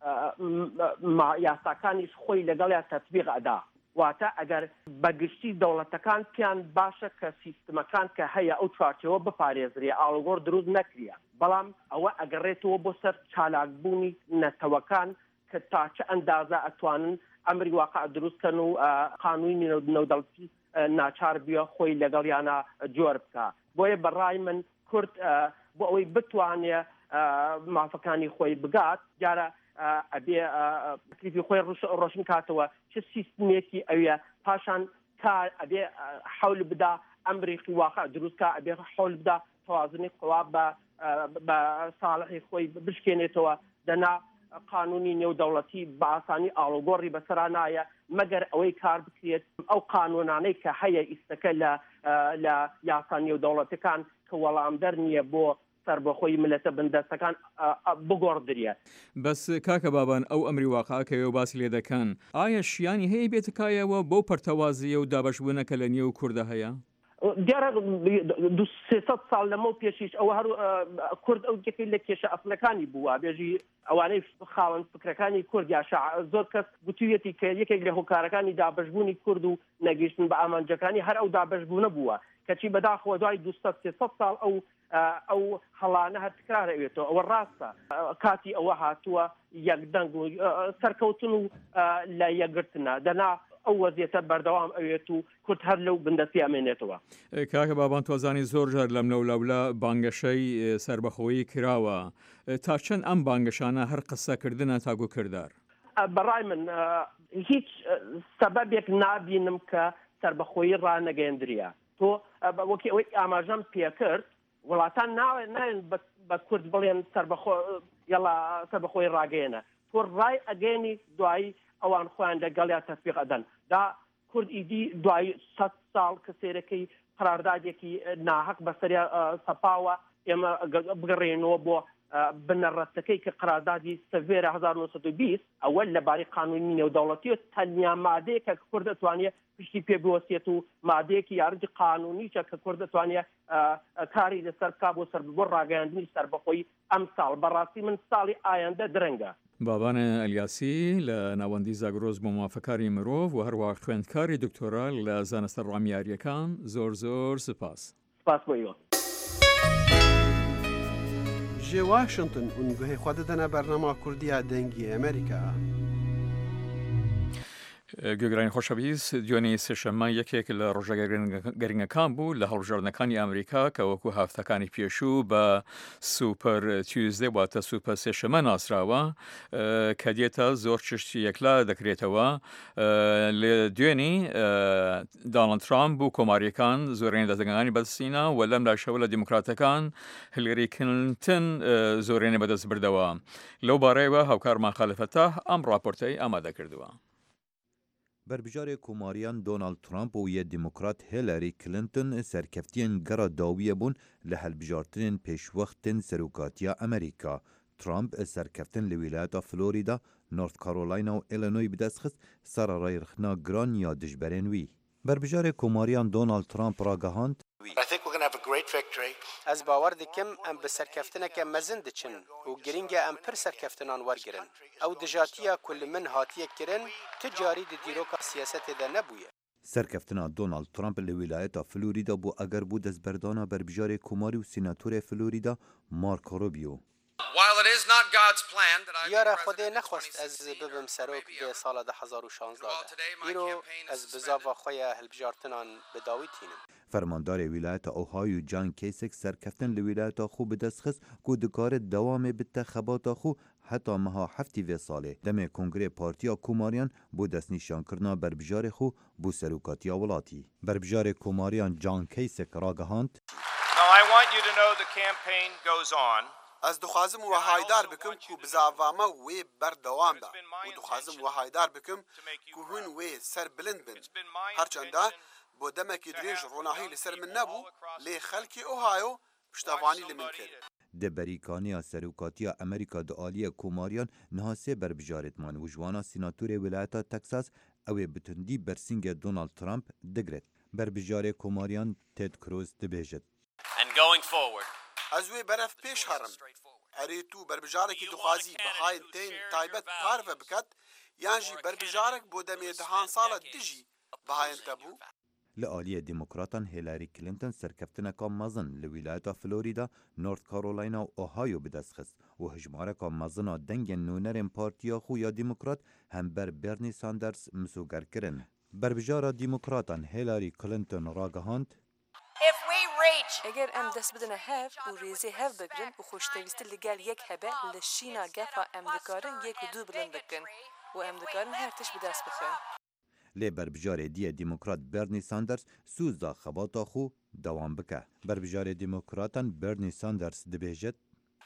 Speaker 5: یاساکانیش خۆی لەگەڵیان تەطبیق ئەدا. واتە ئەگەر بەگشتی دەوڵەتەکان پیان باشە کە سیستمەکان کە هەیە ئەو چوارچێوە بپارێزرێ ئاڵۆگۆڕ دروست نەکریە بەڵام ئەوە ئەگەڕێتەوە بۆ سەر چالاکبوونی نەتەوەکان کە تا چه ئەندازە ئەتوانن ئەمری واقع دروستکەن و قانونی نەودەوڵەتی ناچار بیە خۆی لەگەڵیانە جۆر بکە. بۆیە بەڕای من کورد بۆ ئەوەی بتوانێ مافەکانی خۆی بگات جارە ئەبێ تکلیفی خۆی ڕۆشن کاتەوە چه سیستمێکی ئەوە پاشان کار ئەبێ حەول بدا ئەمریکی واقع دروستکە ئەبێ حەول بدا تەوازنی قوا بە ساڵحی خۆی بشکێنێتەوە دەنا قانونی نێودەوڵەتی بە ئاسانی ئاڵۆگۆڕی بەسەرا نایە مەگەر ئەوەی کار بکرێت ئەو قانونانەی کە هەیە ئیستەکە لە یاسا نێودەوڵەتەکان کە وەڵامدەر نییە بۆ سربەخۆی ملەتە بندەستەکان بگۆڕدرێ.
Speaker 2: بەس کاکە بابان ئەو ئەمری واقعکەوە باسی لێ دەکەن ئایا شیانی هەیە بێتکایەوە بۆ پەرتەوازیە و دابەشبوونەکە لە نێو کووردە هەیە؟
Speaker 5: دیارە 300 ساڵ لەمە پێشیش ئەو هەرو کورد ئەو یەکەی لە کێشە ئەفلەکانی بووە بێژی ئەوانەی خاوەن فکرەکانی کورد یا زۆر کەس گوتوویەتی کە یەکێک لە هۆکارەکانی دابەشبوونی کورد و نەگەیشتن بە ئامانجەکانی هەر ئەو دابەشبوونە بووە کەچی بەداخەوە دوای 200 ساڵ ئەو هەڵانە هەر تکرارەوێتەوە ئەوە ڕاستە کاتی ئەوە هاتووە یەکدەنگ و سەرکەوتن و لە یەکگرتنە دەنا ئەو وەزیەتە بەردەوام ئەوێت و کورد هەر لەو بندەستی ئەمێنێتەوە.
Speaker 2: کاکە بابان تۆزانی زۆر جار لەم لەولەولە بانگەشەی سربەخۆیی کراوە تا چەند ئەم بانگەشانە هەر قسەکردنە تاگو کردار.
Speaker 5: بەڕای من هیچ سەبەبێک نابینم کە سربەخۆیی ڕانەگەیەندریە تۆ وەکی ئەوەی ئاماژەم پێکرد وڵاتان ناوێن بە کورد بڵێن سربەخۆی ڕاگەیەنە تۆ ڕای ئەگەێنی دوایی ئەوان خۆیان لەگەڵیان تەطبیق ئەدەن دا کورد ئیدی دوای 100 ساڵ کە سێرەکەی قراردادێکی ناحەق بەسەریا سەپاوە ئێمە بگەڕێنەوە بۆ بنەڕەتەکەی کە قراردادی سەڤێرە 1920 ئەوە لەباری قانونی نێودەوڵەتی و تەنیا مادەیەکە کە کورد دەتوانێت پشتی پێ بوەستێت و مادەیەکی یارمەتی قانونیچە کە کورد دەتوانێت کاری لەسەر بکا بۆ ڕاگەیاندنی سربەخۆیی ئەم ساڵ بەڕاستی من ساڵی ئایەندە درەنگە.
Speaker 2: بابانە ئەلیاسی لە ناوەندی زاگرۆز بۆ موافقەکاری مرۆڤ و هەروە خوێندکاری دکتۆرا لە زانستە ڕامیاریەکان زۆر سپاس.
Speaker 5: سپاس بۆ ئێوە.
Speaker 10: ji Washington û guhê xwe didine bernama Kurdiya dengî Amerîka.
Speaker 2: گوێگرانی خۆشەویست دوێنێ سێشەممە یەکێک لە ڕۆژە گەرینگەکان بوو لە هەڵبژاردنەکانی ئەمریکا کە وەکو هافتەکانی پێشوو بە سوپەر تیوزدێ واتە سوپەر سێشەمە ناسراوە کە دێتە زۆر چشتی یەکلا دەکرێتەوە لە دوێنی دانڵد ترامپ و کۆماریەکان زۆرینەی دەستگاکانی بەدەستینە و لەم لاشەوە لە دیموکراتەکان هیلاری کلینتن زۆرینەی بەدەست بردەوە لەو بارەیەوە هاوکارمان خەلفەتە ئەم راپۆرتەی ئامادە کردووە.
Speaker 11: بربژارê Komariyan Donald Trump û yê Demokrat Hillary Clinton serkeftiyên gera dawiyê bûn li helbijartinên pêşwextên Serokatiya Amerîka. Trump serkeftin li wîlayeta Florida, North Carolina û Illinois bi dest xist sera rayirxina giran ya dijberên wî. Berbijarê Komariyan Donald Trump ragihand
Speaker 12: Ez bawer dikim em bi serkeftineke mezin diçin û giringe em pir serkeftinan wergirin. Ew dijatiya ku li min hatiye kirin ti carî di dîroka siyasetê de nebûye.
Speaker 11: Serkeftina Donald Trump li wîlayeta Florida bû eger bû destberdana berbijarê Komarî û Sînatorê Florida Marco Rubio.
Speaker 12: Diyara Xwedê nexwest ez bibim serok di sala 2016 de. Îro ez bi zava xwe ya hilbijartinan bi dawî tînim.
Speaker 11: Fermandarê wîlayeta Ohio John Kasich serkeftin li wîlayeta xwe bi dest xist ku dikare dewamê bite xebata xwe heta meha heftî vê salê. Demê Kongrê Partiya Komariyan bû destnîşankirina berbijarê xwe bû serokatiya welatî. Berbijarê Komariyan John Kasich ragihand
Speaker 10: Ez dixwazim we haydar bikim ku bi zavama wê berdewam da û dixwazim we haydar bikim ku hûn wê serbilind bin. Herçenda bo demekî dirêj ronahî li ser min nebû, lê xelkê Ohio piştevanî li min kir.
Speaker 11: د بریکانیا سروکاتیا امریکا د آلیه کوماریان نهاسه بربجارتمان و جوانا سیناتور ولایت تکساس اوی بتندی برسینگ دونالد ترامپ دگرد. بربجار کوماریان تد کروز دبیجد.
Speaker 10: Ez wê beref pêş herim. Erê tu berbijarekî dixwazî bihayên tên taybet kar ve biket, yan jî berbijarek bo demê dihan sala dijî bihayên te bû?
Speaker 11: Li aliye demokratan Hillary Clinton serkeftineka mezin li wilayeta Florida, North Carolina û Ohio bi dest xist û hejmareka mezina dengên nûnerên partiya xwe ya demokrat hember Bernie Sanders misûger kirin. Berbijara demokratan Hillary Clinton ragihand
Speaker 13: eger em dest bidine hev û rêzê hev bigirin û xoştevîstî li gel yek hebe li şîna gefa em dikarin yek û du bilind bikin û em dikarin her tişt bi dest bixin.
Speaker 11: Lê berbijarê diye demokrat Bernie Sanders sûza xebata xwe dewam bike. Berbijarê demokratan Bernie Sanders dibêjit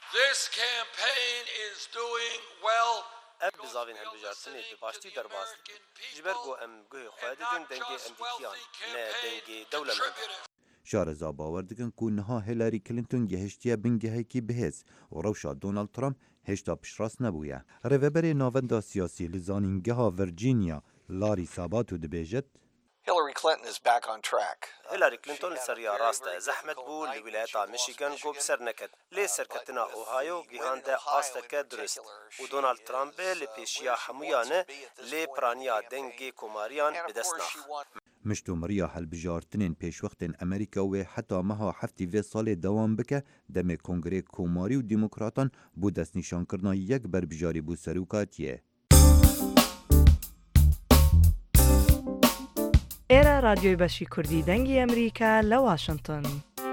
Speaker 12: ev bi zavên hilbijartinê bi baştî derbas dikin. Ji ber ku em guhê xwe didin dengê emdîkiyan, ne dengê dewlemend.
Speaker 11: Şareza bawer dikin ku niha Hillary Clinton gihiştiye bingehekî bihêz û rewşa Donald Trump hêşta piştrast nebûye. Rêveberê navenda siyasî li zanîngeha Virginia Larry Sabato dibêjit
Speaker 14: Hillary Clinton is back on track.
Speaker 12: Hillary Clinton li seriya rast e zehmet bû li wilayeta Michigan got bi ser neket. Lê serketina Ohio gihande asteke durist û Donald Trump li pêşiya hemûyan e lê piraniya dengê komariyan bi dest nax.
Speaker 11: Miştomeriya helbijartinên pêşwextên Amerîka wê heta meha heftî vê salê dewam bike demê Kongrê Komarî û Demokratan bû destnîşankirina yek berbijarî bû serokatiyê.
Speaker 15: ئێرە رادیۆی بەشی کوردی دەنگی ئەمریکا لە واشنگتن.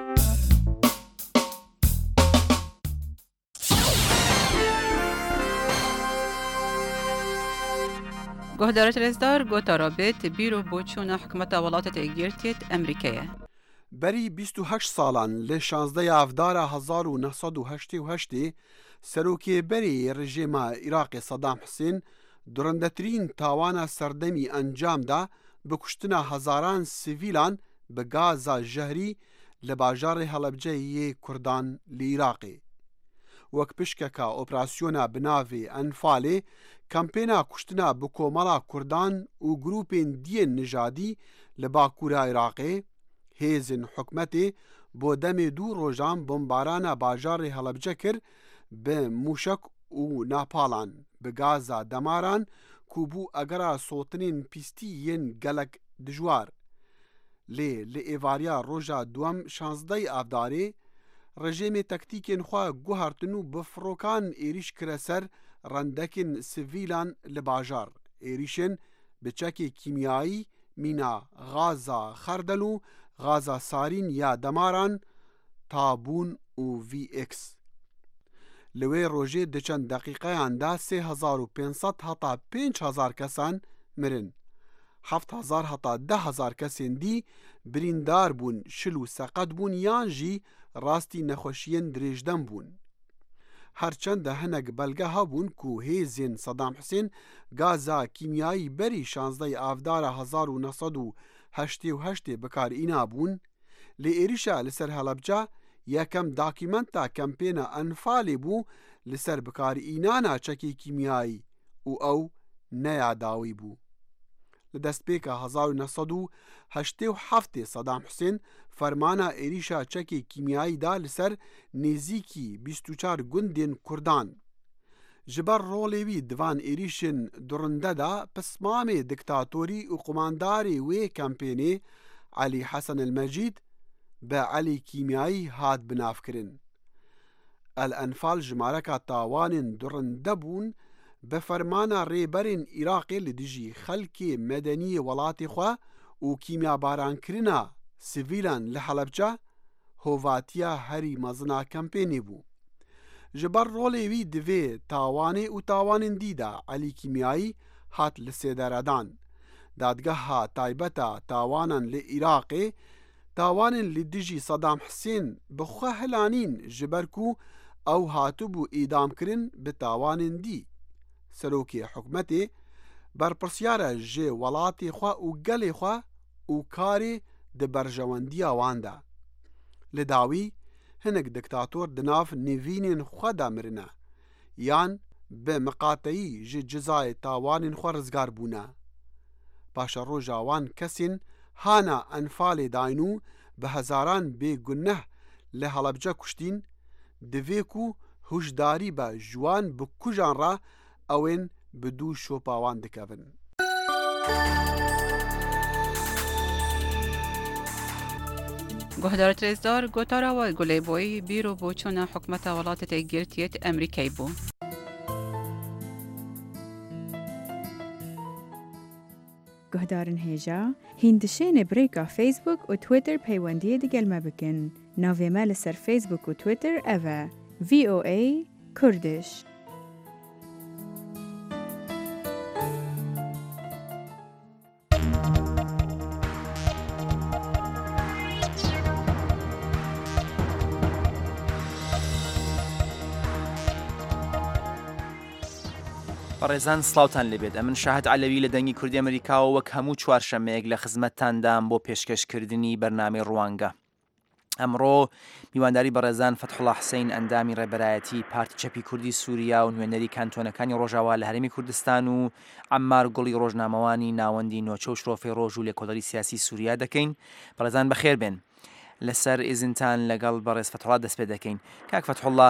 Speaker 16: گهدارت رزدار گوتا رابط بیرو بوچون حکومت ولاتت اگیرتیت امریکیه.
Speaker 10: بری 28 سالان لی 16 افدار 1988 سروکی بری رژیم عراق صدام حسین درندترین تاوان سردمی انجام دا بکشتنا هزاران سیویلان به گازا جهری لباجار هلبجه کردان لعراقی. وەک پشکەکە ئۆپراسیۆنا بناوێ ئەنفالێ کەمپێنا کوشتنا بە کۆمەڵا کوردان و گروپên دیên نژادî li Bakûra Iraqê hêzên حکومەtê bo demê dû rojan bombarana bajarê Helebce kir bi mûşek û napalan bi gaza demaran ku bû egera sotinên pîstî yên gelek dijwar. Lê li êvariya roja duem 16 avdarê rejimê tektîkên xwe guhartin û bi firokan êrîş kire ser rendekên sivîlan li bajar. Êrîşên bi çekê kîmyayî mîna gaza xerdel û gaza sarîn ya demaran tabûn û VX. Li wê rojê di çend deqîqeyan da 3500 heta 5000 kesan mirin. 7000 heta 10000 kesên dî birîndar bûn, şil û seqet bûn yan jî rastî nexweşiyên dirêjdem bûn. Herçend de hinek belge hebûn ku hêzên Sedam Hüseyn gaza kîmyayî berî 16 avdara 1988 bikarîna bûn, lê êrişa li ser Helebce yekem dokûmenta kempêna Enfalê bû li ser bikarînana çekê kîmyayî û ew neya dawî bû. Li destpêka 1987 Sedam Hüseyn fermana êrîşa çekê kîmyayî da li ser nêzîkî 24 gundên Kurdan. Ji ber rolê wî divan êrîşên durinde da pismamê diktatorî û qomandarê wê kempênê Elî Hesan el-Mecîd bi Elî Kîmyayî hat binavkirin. El Enfal ji mareka tawanên durinde bûn bi fermana rêberên Iraqê li dijî xelkê medeniyê welatê xwe û kîmyabarankrina sivîlan li Helebce hovatiya herî mezina kempênê bû. Ji ber rolê wî di vê tawanê û tawanên dî de Elî Kîmyayî hat li sêderedan. Dadgeha taybeta tawanan li Iraqê tawanên li dijî Sedam Hüseyn bi xwe hilanîn ji ber ku ئەو هاتوو بوو ئیدامکردن بە تاوانên دی سەرۆکی حکومەتê بەرپرسیارە ji welatê xwe û gelê xwe û karê di berjewendiya wan de. Li dawî hinek diktator di nav nîvînên xwe de mirine yan bi miqateyî ji cizayê tawanên xwe rizgar bûne. Paşa roja wan kesên hana enfalê dayn û bi hezaran bêguneh li Helebce kuştîn, divê ku hûşdarî be ji wan bi kujan re ewên bi dû şopa wan dikevin.
Speaker 16: گهدار رزدار گوتارا و گلی بوی بیرو بوچونا حکمت ولات تگیرتیت امریکای بو.
Speaker 6: گهدارن هیجا هندشین بریکا فیسبوک و تویتر پیوندی دیگل مبکن. ناوی مال سر فیسبوک و تویتر اوه VOA کردش.
Speaker 17: بەڕێزان سڵاوتان لەبێت ئەمن شاهد عەلەوی لە دەنگی کوردی ئەمریکاوە وەک هەموو چوارشەمەیەک لە خزمەتتاندام بۆ پێشکەشکردنی بەرنامەی ڕوانگە. ئەمڕۆ میوانداری بەڕێزان فەتحوڵڵا حوسەین ئەندامی ڕێبەرایەتی پارتی چەپی کوردی سووریا و نوێنەری کانتۆنەکانی ڕۆژاوا لە هەرێمی کوردستان و عەمار گوڵی ڕۆژنامەوانی ناوەندی نۆچە و شرۆفەی ڕۆژ و لێکۆڵەری سیاسی سووریا دەکەین. بەڕێزان بەخێر بێن. لەسەر ئێزنتان لەگەڵ بەڕێز فەتحوڵڵا دەست پێ دەکەین. کاک فەتحوڵڵا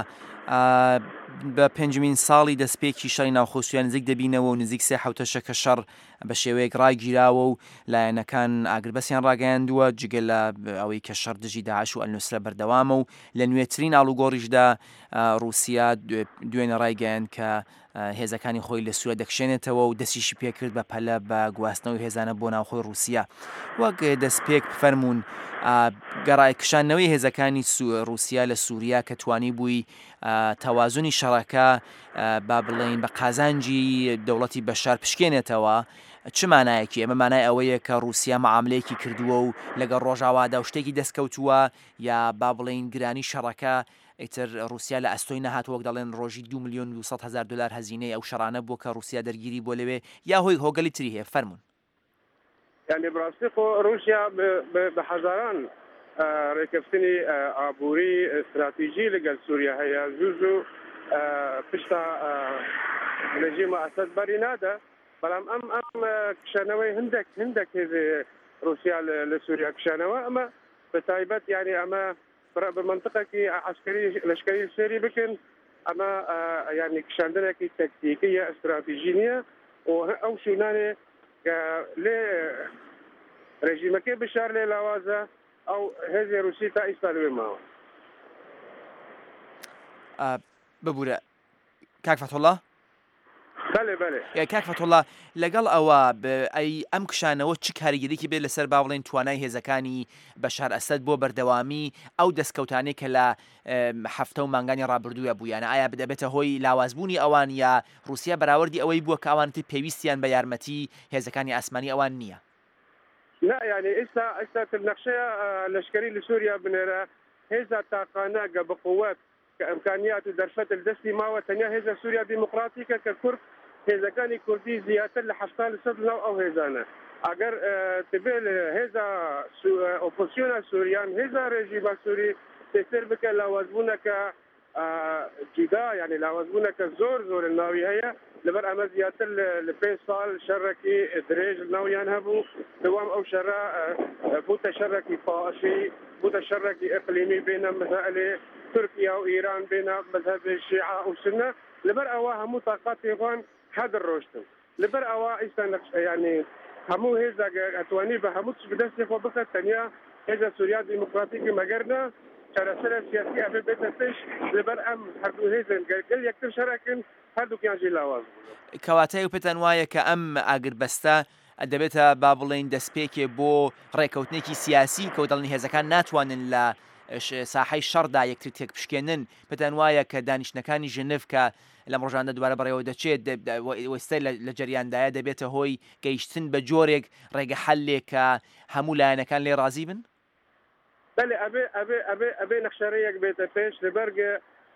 Speaker 17: بە پێنجمین ساڵی دەستپێکی شەڕی ناوخۆسوویان نزیک دەبینەوە و نزیک سێ حوتەشە کە شەڕ بە شێوەیەک ڕاگیراوە و لایەنەکان ئاگربەسیان ڕاگەیاندووە جگە لە ئەوەی کە شەڕ دژی داعش و ئەلنوسرە بەردەوامە و لە نوێترین ئاڵوگۆڕیشدا رووسیا دوێنێ ڕایگەیاند کە هێزەکانی خۆی لە سووریا دەکشێنێتەوە و دەستیشی پێکرد بە پەلە بە گواستنەوەی هێزانە بۆ ناوخۆی رووسیا. وەک دەستپێک فەرمونون گەڕایکشانەوەی هێزەکانی رووسیا لە سووریا کە توانی بووی تەوازنی شەڕەکە با بڵێن بە قازانجی دەوڵەتی بەشار پشکێنێتەوە چ مانایەکی؟ ئەمە مانای ئەوەیە کە رووسیا مەعاملەیەکی کردووە و لەگەڵ ڕۆژاوادا و شتێکی دەستکەوتووە یا با بڵێن گرانی شەڕەکە ئیتر رووسیا لە ئەستۆی نەهات وەک دەڵێن ڕۆژی 2,200,000 دلار هەزینەی ئەو شەڕانە بووە کە رووسیا دەرگیری بۆ لەوێ یا هۆی هۆگەلی تری هەیە فەرمونون.
Speaker 18: يعني براستی خو روسیا به هزاران ڕێکەفتنی ئابووری استراتیژی لەگەڵ سووریا هەیە زوو پشتا رژیمە ئەسەد بەری نادە بەڵام ئەم کشانەوەی هەندێک هێزی رووسیا لە سووریا کشانەوە ئەمە بە تایبەت یعنی ئەمە بە منطقێکی عسکەری لەشکری سێری بکەن ئەمە یعنی کشاندنێکی تەکتیکیە استراتیژی نییە و ئەو شوونانێ لێ رژیمەکەی بشار لێ لاوازە ئەو هێزی رووسی تا ئێستا لێ ماوە.
Speaker 17: ببوورە کاک فەتحوڵڵا؟
Speaker 18: بەڵێ بەڵێ.
Speaker 17: کاک فەتحوڵڵا لەگەڵ ئەوە ئەی ئەم کشانەوە چ کاریگەریەکی بێت لەسەر با بڵێن توانای هێزەکانی بەشار ئەسەد بۆ بەردەوامی ئەو دەستکەوتانەی کە لە هەفتە و مانگانی ڕابردووە بوویانە ئایا بدەبێتە هۆی لاوازبوونی ئەوان یا رووسیا بەراوردی ئەوەی بووە کە ئەوانتی پێویستیان بە یارمەتی هێزەکانی ئاسمانی ئەوان نییە؟
Speaker 18: لا يعني ئێستا نەخشەیە لەشکری لە سووریا بنێرە هێزا تاقانە گە بقوات کە ئەمکانیات و دەرفەت دەستی ماوە تەنیا هێزە سووریا دیموقراتیکە کە کورد هێزەکانی کوردی زیاتر لە 70% لەو ئەو هێزانە ئەگەر تبێ هێزا ئۆپۆزیسیۆنە سووریان هێزا ڕێژیمە سووری تێسەر بکە لاوازبوونەکە جودا یعنی لاوازبوونەکە زۆر ناوی هەیە لەبەر ئەمە زیاتر لە 5 ساڵ شەڕێکی درێژ ناویان هەبوو دوام ئەو شەڕە بووتە شەڕێکی پاشی بووتە شەڕێکی ئەقلیمی بینە مەسائلێ تورکیا و ئیران بینە مەذهبی شیعە و سنە لەبەر ئەوە هەموو تاقاتی خۆیان هەدر ڕۆشتن لەبەر ئەوە ئێستا یعنی هەموو هێزا ئەتوانی بە هەموو بدەستی خۆ بکات تەنیا هێزە سووریا دیموقراتیکی مەگەرنە چارەسەرە سیاسی ئەبێ بێتە پێش لەبەر ئەم هەردوو هێزن گەل یەکتر شەڕەکن هەردووکیانجی لاواز
Speaker 17: کەواتای و پێتان وایە کە ئەم ئاگربەستە دەبێتە با بڵێن دەستپێکێ بۆ ڕێکەوتنێکی سیاسی کە دەڵنی هێزەکان ناتوانن لە ساحەی شەڕدا یەکتر تێک بشکێنن پێتان وایە کە دانیشتەکانی ژنڤ کە لەم ڕۆژانە دووارە بەڕێوە دەچێت وەستای لە جەریاندایە دەبێتە هۆی گەیشتن بە جۆرێک ڕێگە حەلێک کە هەموو لایەنەکان لێ ڕازی بن؟
Speaker 18: بەێ ئەبێ نەخشەرەیەک بێتە پێش لەبەرگە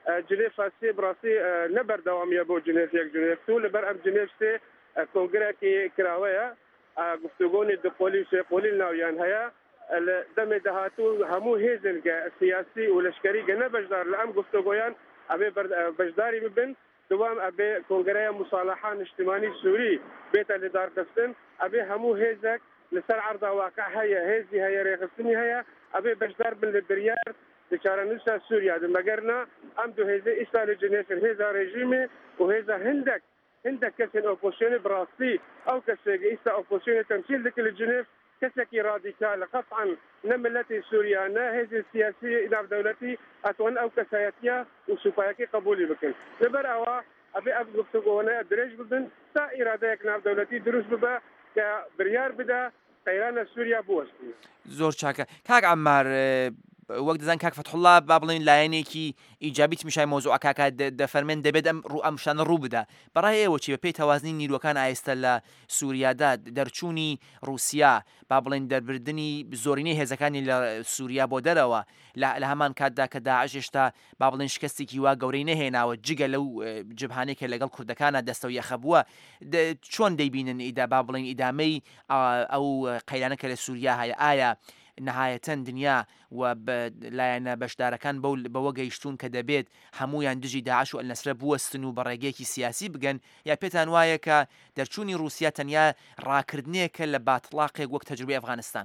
Speaker 18: جنێف سێ بڕاستی نەبەردەوامیە بۆ جنێف یەک جنێف تو لەبەر ئەم جنێف سێ کۆنگرێکی کراوەیە گفتوگۆنی دوقۆلی و سێقۆلی ناویان هەیە لە دەمێ داهاتوو هەموو هێزن سیاسی و لەشکری گەنە بەشدار لە ئەم گفتوگۆیان ئەبێ بەشداری ببن دوام ئەبێ کۆنگرەیە مساڵحان نیشتیمانی سووری بێتە لێدارکەستن ئەبێ هەموو هێزێک لەسەر عەردا واقع هەیە هێزی هەیە ڕێخستنی هەیە ئەبێ بەشدار بن لە بریار لە چارەنووسا سووریا مەگەرنا ئەم دوو هێزە ئیستا لە جنێفر هێزا ڕێژیمێ و هێزا هەندێک کەسێن ئۆپۆسیۆنی بڕاستی ئەو کەسێک ئیستا ئۆپۆسیۆنی تەمسیل دەکە لە جنێف کەسێکی رادیکالە قەطعاً نە ملەتی سووریا نە هێزی سیاسی ناودەوڵەتی ئەتوان ئەو کەسایەتیە و سوپایەکی قبولی بکەن لەبەر ئەوە ئەبێ ئەم گفتوگۆانەیە درێژ ببن تا ئیرادەیەک ناودەوڵەتی دروست ببە کە بڕیار بدە قەیرانە سووریا بوەستی.
Speaker 17: زۆر چاکە کاک عەمار وەک دەزان کاک فەتحوڵڵا با بڵێن لایەنێکی ئیجابی تمیشای مۆزوع کاکا دەفەرمێن دەبێت ئەم شانە ڕوو بدە بەڕای ئێوە چی بە پێی تەوازنی نیروەکان ئایستە لە سووریادا دەرچوونی رووسیا با بڵێن دەربردننی زۆرینەی هێزەکانی لە سووریا بۆ دەرەوە لە هەمان کاتدا کە داعش هێشتا با بڵێن شکستێکی وا گەورەی نەهێناوە جگە لەو جبهانێکە لەگەڵ کوردەکانە دەستە و یەخە بووە چۆن دەیبینن ئیدا با بڵێن ئیدامەی ئەو قەیرانەکە لە سووریا هەیە ئایا نەهایەتەن دنیا و لایەنە بەشدارەکان بەوە گەیشتون کە دەبێت هەمویان دژی داعش و ئەلنەسرە بوەستن و بە ڕێگەیەکی سیاسی بگەن یا پێتان وایە کە دەرچوونی رووسیا تەنیا ڕاکردنێکە لە باتڵاقێک وەک تەجروبەی ئەفغانستان؟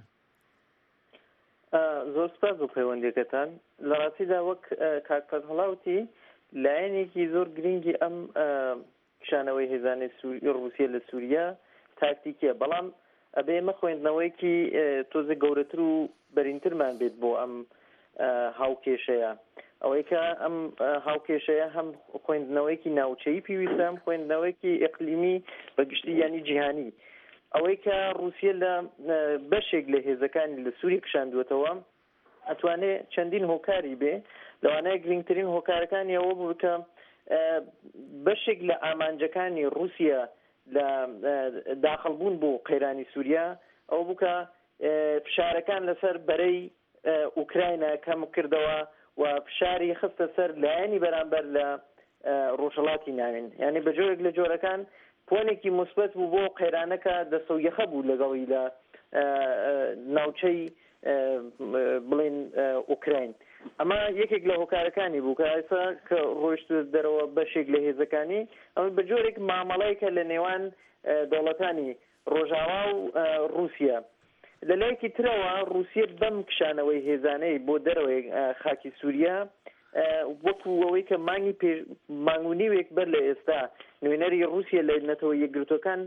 Speaker 19: زۆر سپاس بۆ پەیوەندیەکەتان لە ڕاستیدا وەک کاک فەتحوڵڵاوتی لایەنێکی زۆر گرنگی ئەم شانەوەی هێزانەی رووسیا لە سووریا تاکتیکیە بەڵام ئەبێ ئێمە خوێندنەوەیکی تۆزە گەورەتر و بەرینترمان بێت بۆ ئەم هاوکێشەیە ئەوەی کە ئەم هاوکێشەیە هەم خوێندنەوەیکی ناوچەیی پێویستە هەم خوێندنەوەیکی ئیقلیمی بەگشتی ینی جیهانی ئەوەی کە رووسیا لە بەشێک لە هێزەکانی لە سووری کشاندوێتەوە ئەتوانێت چەندین هۆکاری بێ لەوانەیە گرنگترین هۆکارەکانی ئەوە بوو کە بەشێک لە ئامانجەکانی رووسیا لە داخڵبوون بۆ قەیرانی سووریا ئەو بووکە فشارەکان لەسەر بەرەی ئوکراینە کەم کردەوە و فشاری خستە سەر لایەنی بەرامبەر لە ڕۆژهەڵاتی ناوین یعنی بە جۆرێک لە جۆرەکان پۆنێکی مثبت بوو بۆ قەیرانەکە دەستە و یەخە بوو لەگەڵی لە ناوچەی بڵێن ئوکراین ئەمە یەکێک لە هۆکارەکانی بوو کە ئێستا کە ڕۆیشت دەرەوە بەشێک لە هێزەکانی ئەمە بە جۆرێک مامەڵەیەکە لە نێوان دەوڵەتانی ڕۆژاوا و رووسیا لە لایەکی ترەوە رووسیا بەم کشانەوەی هێزانەی بۆ دەرەوەی خاکی سووریا وەکو ئەوەی کە مانگونیوێک بەر لە ئێستا نوێنەری رووسیا لە نەتەوە یەکگرتوەکان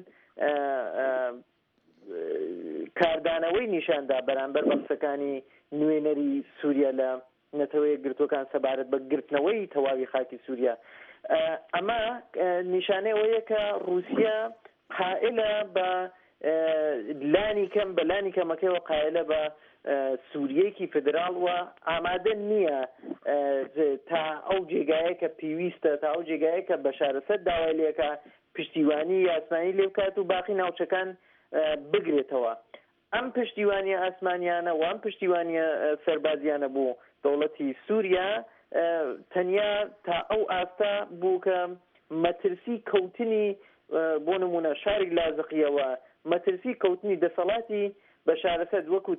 Speaker 19: کاردانەوەی نیشاندا بەرامبەر بەسەکانی نوێنەری سووریا لە نەتەوەی یەکگرتوەکان سەبارەت بە گرتنەوەی تەواوی خاکی سووریا ئەمە نیشانەیەوەیە کە رووسیا قائلە بە لانی کەم بە لانی کەمەکەیەوە قائلە بە سووریەیەکی فدراڵ و ئامادە نییە تا ئەو جێگایە کە پێویستە تا ئەو جێگایە کە بەشارەسەر داوای لێکە پشتیوانی ئاسمانی لێ بکات و باقی ناوچەکان بگرێتەوە ئەم پشتیوانیە ئاسمانیانە و ئەم پشتیوانیە سەربازیانە بۆ دەوڵەتی سووریا تەنیا تا ئەو ئاستا بوو کە مەترسی کەوتنی بۆ نمونە شارێک لازقیەوە مەترسی کەوتنی دەسەڵاتی بەشارەسەد وەکو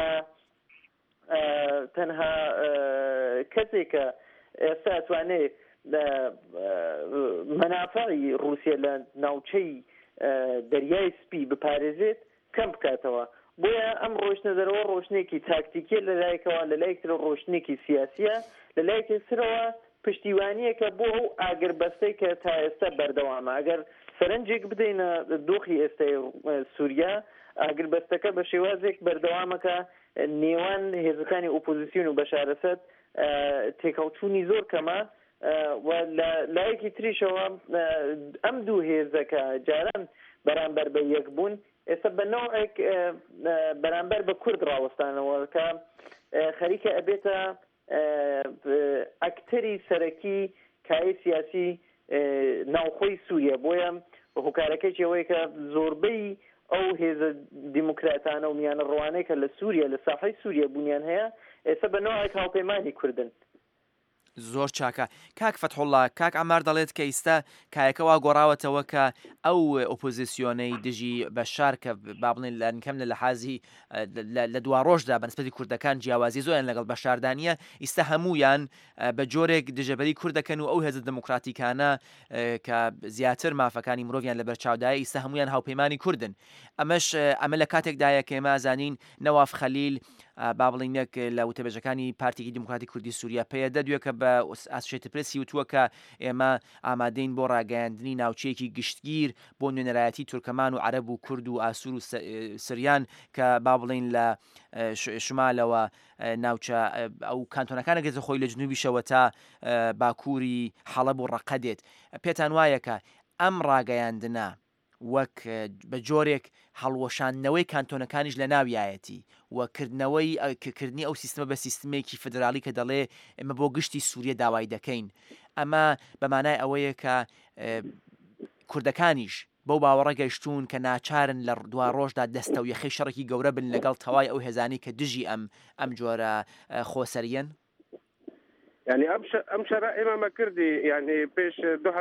Speaker 19: تەنها کەسێکە ئێستا ئەتوانێت مەنافعی رووسیا لە ناوچەی دەریای سپی بپارێزێت کەم بکاتەوە بۆیە ئەم ڕۆشنە دەرەوە ڕۆشنێکی تاکتیکیە لەلایەکەوە لەلایەکترە ڕۆشنێکی سیاسیە لەلایەکی سرەوە پشتیوانیەکە بۆ ئەو ئاگربەستەی کە تا ئێستا بەردەوامە ئەگەر سەرنجێک بدەینە دۆخی ئێستای سووریا ئاگربەستەکە بە شێوازێک بەردەوامەکە نێوان هێزەکانی ئۆپۆزیسیۆن و بەشارەسەد تێکەڵچوونی زۆر کەمە و لایەکی تریشەوە ئەم دوو هێزەکە جاران بەرامبەر بە یەک بوون ئێستا بە نەوەیەک بەرامبەر بە کورد ڕاوەستانەوە کە خەریکە ئەبێتە ئەکتەری سەرەکی کای سیاسی ناوخۆی سووریا بۆیە هۆکارەکەی ئەوەیە کە زۆربەی ئەو هێزە دیموکراتانە و میانە ڕوانەیە کە لە سووریا لە ساحەی سووریا بوونیان هەیە ئێستا بە نەوەیەک هاوپەیمانی کوردن
Speaker 17: زۆر چاکە کاک فەتحوڵڵا کاک ئەمار دەڵێت کە ئێستا کایەکەوا گۆڕاوەتەوە کە ئەو ئۆپۆزیسیۆنەی دژی بەشار کە با بڵێن لە نکەم لە لەحازی لە دوا ڕۆژدا بەنسبەتی کوردەکان جیاوازی زۆریان لەگەڵ بەشاردانیە ئێستا هەموویان بە جۆرێک دژەبەری کوردەکەن و ئەو هێزە دموکراتیکانە کە زیاتر مافەکانی مرۆڤیان لە بەرچاودایە ئێستا هەمویان هاوپەیمانی کوردن ئەمە لە کاتێکدایە کە ئێمە ئازانین نەواف خەلیل با بڵینەک لە وتەبێژەکانی پارتیی دیموکراتی کوردی سووریا پێدە دوێ کە بە ئاسوشێتی پرسی وتووە کە ئێمە ئامادەین بۆ ڕاگەیاندنی ناوچەیەکی گشتگیر بۆ نوێنەرایەتی تورکەمان و عەرەب و کورد و ئاسوور و سریان کە با بڵین لە شمالەوە ناوچە ئەو کانتۆنەکانە گەزە خۆی لە جنوبی شەوە تا باکووری حەڵەب و ڕەقە دێت پێتان وایە کە ئەم ڕاگەیاندنە وەک بە جۆرێک هەڵوەشاندنەوەی کانتۆنەکانیش لە ناویایەتی وەکردنی ئەو سیستمە بە سیستمێکی فدرالی کە دەڵێ ئێمە بۆ گشتی سووریە داوای دەکەین ئەمە بەمانای ئەوەیە کە کوردەکانیش بەو باوەڕە گەیشتون کە ناچارن لە دوا ڕۆژدا دەستە و یەخەی شەڕێکی گەورە بن لەگەڵ تەوای ئەو هێزانی کە دژی ئەم جۆرە خۆسەریەن
Speaker 18: يعني ئەم شەڕە ئێمە کردی يعني پێش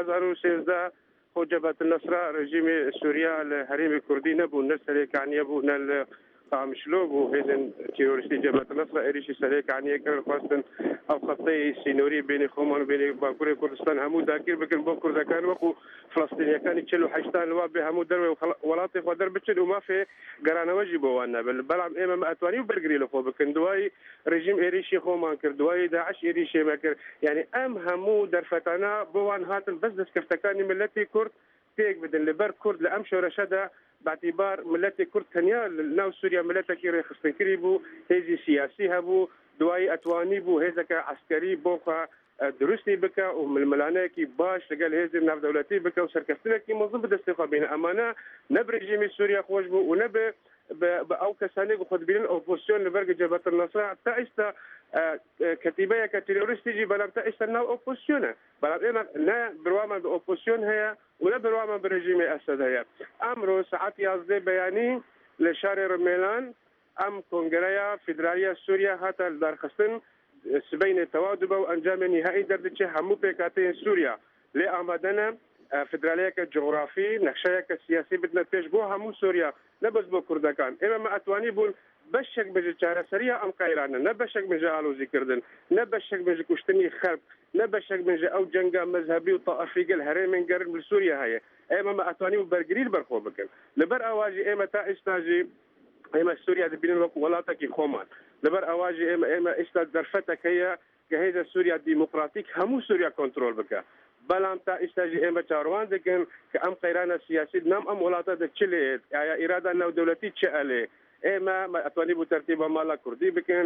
Speaker 18: 2013 خۆ جەبهەت النەسرا ڕژیمی سووریا لە هەرێمی کوردی نەبوو نە سەرێکانیە بوو نە لە قامشلۆ بوو هێزن تیرۆریستی جەبهەت النەسرا عێریشی سەرێکانیە کرد خواستن ئەو خەتەی سینۆری بینی خۆمان و بینی باکووری کوردستان هەموو داگیر بکەن بۆ کوردەکان وەکو فلەستینیەکانی 48 وا بێ هەموو دەروێ وڵاتی خۆ دەربچن و مافێ گەرانەوەژی بۆوان نەبن بەڵام ئێمە ئەتوانی و بەرگری لە خۆ بکەن دوای ڕژیم عێریشی خۆمان کرد دوای داعش عێریشێمە کرد یعنی ئەم هەموو دەرفەتانە بۆوان هاتن بەس دەستکەفتەکانی ملەتی کورد پێک بدن لەبەر کورد لە ئەم شۆرەشەدا باعتیبار ملەتی کورد تەنیا ناو سووریا ملەتێکی ڕێخستنکری بوو هێزی سیاسی هەبوو دوای ئەتوانی بوو هێزەکە عسکەری بۆخوا دروستی بکە و ململانەیەکی باش لەگەڵ هێزی ناودەوڵەتی بکە و سەرکەفتنێکی مەزوو بەدەستی خۆ بینە ئەمانە نەبێ ڕژیمی سووریا خۆش بوو و نەبێ بە ئەو کەسانێک خۆتبیرن ئۆپۆزیسیۆن لەبەر جەبهەت النەسرا تا ئێستا کەتیبەیەکە تیرۆریستیجی بەڵام تا ئێستا ناو ئۆپۆزیسیۆنە بەڵام ئێمە نە بڕوامان بە ئۆپۆزیسیۆن هەیە و نە بڕوامان بە ڕژیمی ئەسەد هەیە ئەمڕۆ سەعات 11 بەیانی لە شاری ڕمێلان ئەم کۆنگرەیە فیدرالیە سووریا هاتە دارخستن سبەینێ تەواو دووبە و ئەنجامی نهایی دەردەچێ هەموو پێکاتەیە سووریا لێ ئامادەنە فدرالیەکە جغرافی نەخشەیەکە سیاسی بدنە پێش بۆ هەموو سووریا نەبەس بۆ کوردەکان ئێمە ئەتوانی بوون بەشێک بەژە چارەسەریە ئەم قایرانە نە بەشێک بەژە ئالۆزیکردن نە بەشێک بەژە کوشتنی خەرب نە بەشێک بەژە ئەو جەنگە مەذهبی و تەئەفیگەل هەرێمێن گەرم لە سووریا هەیە ئێمە ئەتوانی و بەرگریل بەرخۆ بکەن لەبەر ئاواژی ئێمە تا ئێستاژی ئێمە سووریا دەبینن وەکو وڵاتێکی خۆمان لەبەر ئاواژی ئێمە ئێستا دەرفەتێک هەیە کە هێزە سووریا دیموکراتیک هەموو سووریا کۆنترۆل بکە بەڵام تا ئێستاژی ئێمە چاڕوان دەکەن کە ئەم قەیرانە سیاسی نام ئەم وڵاتە دەچلێت ئایا ئیرادا ناودەوڵەتی چ ئەلێ ئێمە ئەتوانی بوو تەرتیبە ماڵا کوردی بکەن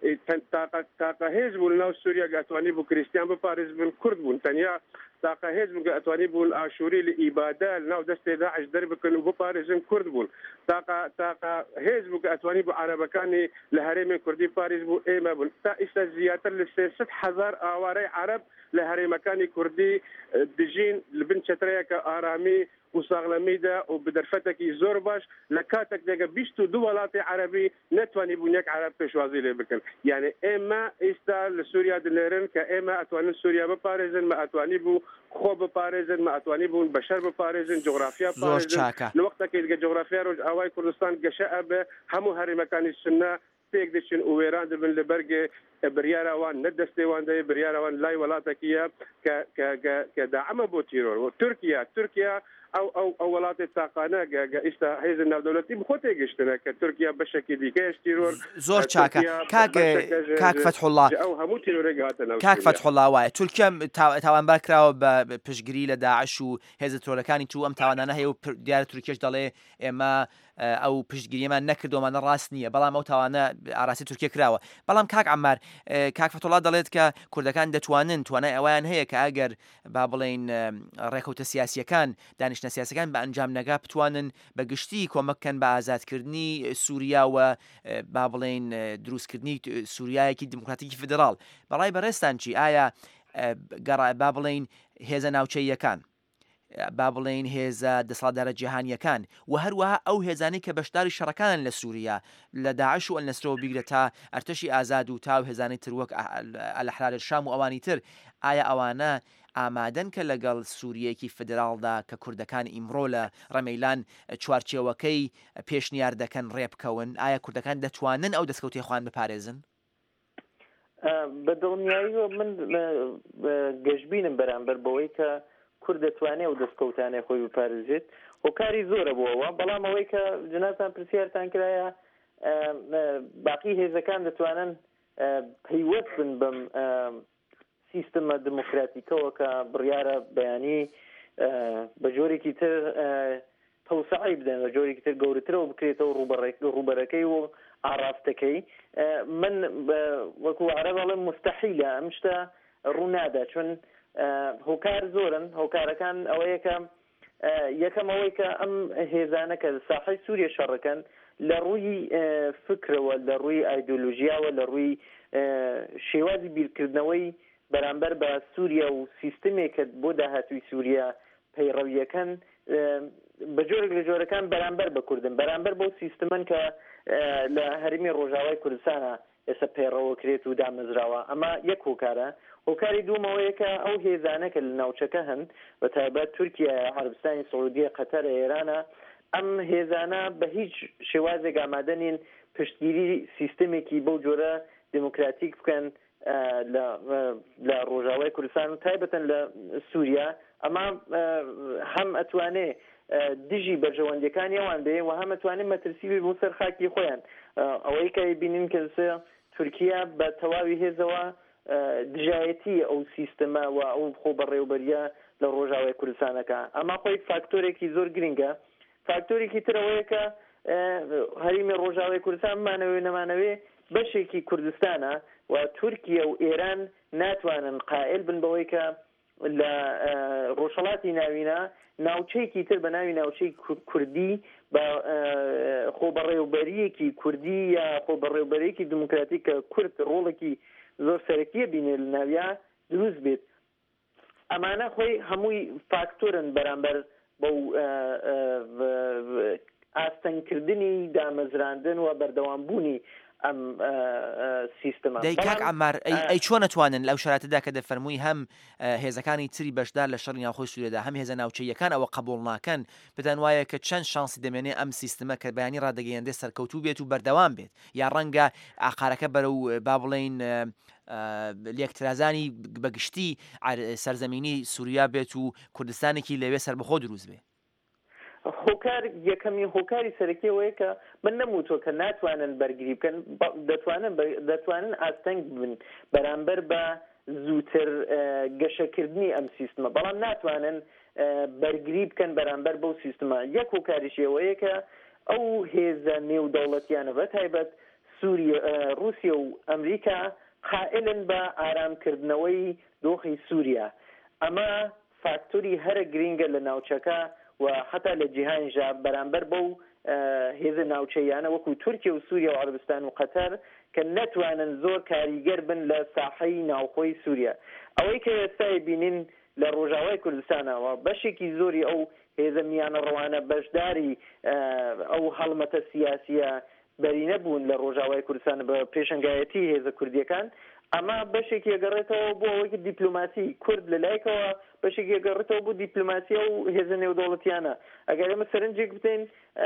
Speaker 18: تاقە هێز بوون ناو سووریا ئەتوانی بوو کریستیان بپارێز بن کورد بوون تەنیا تاقە هێز بوون ئەتوانی بوون ئاشووری لە ئیبادە ناو دەستێ داعش دەربکەن و بپارێزن کورد بوون تاقە هێز بوو کە ئەتوانی بوو عەرەبەکانی لە هەرێمی کوردی پارێز بوو ئێمە بوون تا ئێستا زیاتر لە 300,000 ئاوارەی عەرەب لە هەرێمەکانی کوردی دژین لە بن چەترەیەکە ئارامی و ساغلەمیدا و بدەرفەتێکی زۆر باش لە کاتێک دەگە 22 وڵاتی عەرەبی نەتوانی بوون یەک عەرەب پێشوازی لێ بکەن یعنی ئێمە ئێستا لە سووریا دلێرن کە ئێمە ئەتوانن سووریا بپارێزن مە ئەتوانی بوو خۆ بپارێزن مە ئەتوانی بوون بەشەر بپارێزن جغرافیا پارێزن لە وەختێکی دیگە جغرافیا ڕۆژ ئاوای کوردستان گەشە ئەبێ هەموو هەرێمەکانی سنە پێک دەچن و وێران دەبن لە بەرگێ بریاراوان نەدەستێوان دەیە بریاراوان لای وڵاتێکیە کە داعمە بۆ تیرۆر و تورکیا ئەو وڵاتی تاقانە ئێستا هێز ناودەوڵەتی بخۆ تێگەشتنە کە تورکیا بەشێکی دیکەش تیرۆر
Speaker 17: زۆر چاکە کاک فەتحوڵڵا
Speaker 18: ئەو هەموو تیرۆرێک هاتە
Speaker 17: کاک فەتحوڵڵا وایە تورکیا تاوانبار کراوە بە پشتگیری لە داعش و هێزە تۆرەکانی تو ئەم تاوانانە هەیە و دیارە تورکیش دەڵێ ئێمە ئەو پشتگیریمان نەکردومانە ڕاست نییە بەڵام ئەو تاوانە ئاراسی تورکیا کراوە بەڵام کاک عەمار کاک فەتحوڵڵا دەڵێت کە کوردەکان دەتوانن توانای ئەویان هەیە کە ئەگەر با بڵێن ڕێکەوتە سیاسیەکان دانیشتە سیاسەکان بە ئەنجام نەگا بتوانن بە گشتی کۆمەککەن بە ئازادکردنی سووریا و با بڵێن دروستکردنی سووریایەکی دیموکراتیکی فدراڵ بەڵای بەڕێستان چی ئایا با بڵێن هێزە ناوچەیەکان با بڵێن هێزە دەسەڵاتدارە جیهانیەکان و هەروەها ئەو هێزانەی کە بەشداری شەڕەکان لە سووریا لە داعش و ئەلنەسرەوە بیگرە تا ئەرتەشی ئازاد و تا و هێزانەی تر وەک ئەلحرار شام و ئەوانی تر ئایا ئەوانە ئامادەن کە لەگەڵ سووریەکی فدراڵدا کە کوردەکان ئیمڕۆ لە ڕەمەیلان چوارچێوەکەی پێشنیار دەکەن ڕێبکەون ئایا کوردەکان دەتوانن ئەو دەستکەوتی خوان بپارێزن؟
Speaker 19: بە دڵنیاییەوە من گەشتبینم بەرامبەر بەوەی کە کورد دەتوانێت و دەستکەوتانێ خۆی بپارێزێت هۆکاری زۆرە بووەوە بەڵام ئەوەی کە جنازان پرسیارتان کرایە باقی هێزەکان دەتوانن پەیوەست بن بەم سیستەمە دموکراتیکەوە کە بڕیارە بەیانی بە جۆرێکی تر تەوسعی بدەن بە جۆرێکی تر گەورەترەوە بکرێتەوە ڕوبەرەکەی و ئاراستەکەی من وەکو عەرەب ئەڵێم مستەحیلە ئەم شتە ڕوونادا چون هۆکار زۆرن هۆکارەکان ئەوەیە کە یەکەم ئەوەی کە ئەم هێزانە کە ساحەی سووریا شەڕەکەن لە ڕووی فکرەوە لە ڕووی ئایدۆلۆژیاوە لە ڕووی شێوازی بیرکردنەوەی بەرامبەر بە سووریا و سیستمێکە بۆ داهاتووی سووریا پەیڕەویەکەن بە جۆرێک لە جۆرەکان بەرامبەر بە کوردن بەرامبەر بەو سیستمن کە لە هەرمی ڕۆژاوای کوردستانە ئێستا پەیڕەوە کرێت و دامەزراوە ئەمە یەک هۆکارە هۆکاری دوومەوەیە کە ئەو هێزانە کە لە ناوچەکە هەن بە تایبەت تورکیا عەربستانی سعودیە قەتەر ئێرانە ئەم هێزانە بە هیچ شێوازێک ئامادە نین پشتگیری سیستمێکی بەو جۆرە دموکراتیک بکەن لە ڕۆژاوای کوردستان و تایبەتەن لە سووریا ئەمە هەم ئەتوانێ دژی بەرژەوەندەکانی ئەوان بێ و هەم ئەتوانێت مەترسیبی بۆ سەر خاکی خۆیان ئەوەی کە بینین کە تورکیا بە تەواوی هێزەوە دژایەتی ئەو سیستەمە و ئەو خۆ بەڕێوەبەریە لە ڕۆژاوای کوردستانەکە ئەمە خۆی فاکتۆرێکی زۆر گرنگە فاکتۆرێکی ترەوەیە کە هەریمی ڕۆژاوای کوردستان مانەوێ نەمانەوێ بەشێکی کوردستانە و تورکیا و ئێران ناتوانن قائل بن بەوەی کە لە ڕۆژهەڵاتی ناوینە ناوچەیەکی تر بە ناوی ناوچەی کوردی بە خۆبەڕێوەبەریەکی کوردی یا خۆبەڕێوەبەرێکی دموکراتیک کە کورد ڕۆڵێکی زۆر سەرەکیە بینێ لە ناویە دروست بێت ئەمانە خۆی هەمووی فاکتۆرن بەرامبەر بەو ئاستەنکردنی دامەزراندن و بەردەوامبوونی ئەم سیستەمە
Speaker 17: دەیکاک ئەمار ئەی چۆن نەتوانن لەو شەراتەدا کە دەفەرمووی هەم هێزەکانی تری بەشدار لە شەڕی ناوخۆی سوورێدا هەم هێزە ناوچەیەکان ئەوە قبوڵ ناکەن بدەن وایە کە چەند شانسی دەمێنێ ئەم سیستەمە کە بەیانی ڕادەگەیەندێ سەرکەوتوو بێت و بەردەوام بێت یا ڕەنگە ئاقارەکە بەرەو با بڵێن لێکترازانی بەگشتی سەرزەمینی سووریا بێت و کوردستانێکی لەوێ سەربەخۆ دروست بێت
Speaker 19: هۆکار یەکەمی هۆکاری سەرەکیەوەیە کە من نەموتوە کە ناتوانن بەرگری بکەن دەتوانن ئاستەنگ بن بەرامبەر بە زووتر گەشەکردنی ئەم سیستمە بەڵام ناتوانن بەرگری بکەن بەرامبەر بەو سیستمە یەک هۆکاریشیەوەیە کە ئەو هێزە نێودەوڵەتیانە بە تایبەت سووریا رووسیا و ئەمریکا قائلن بە ئارامکردنەوەی دۆخی سووریا ئەمە فاکتۆری هەرە گرینگە لە ناوچەکە و حتا لە جیهانیشا بەرامبەر بەو هێزە ناوچەیانە وەکو تورکیا و سووریا و عەربستان و قەتەر کە نەتوانن زۆر کاریگەر بن لە ساحەی ناوخۆی سووریا ئەوەی کە ئێستا بینین لە ڕۆژاوای کوردستانەوە بەشێکی زۆری ئەو هێزە میانە ڕەوانە بەشداری ئەو هەڵمەتە سیاسیە بەرینە بوون لە ڕۆژاوای کوردستان بە پێشنگایەتی هێزە کوردیەکان ئەمە بەشێکی ئەگەڕێتەوە بۆ ئەوەی دیپلۆماسی کورد لەلایەکەوە بەشێکی ئەگەڕێتەوە بۆ دیپلۆماسیە و هێزە نێودەوڵەتیانە ئەگەر ئێمە سەرنجێک بدەین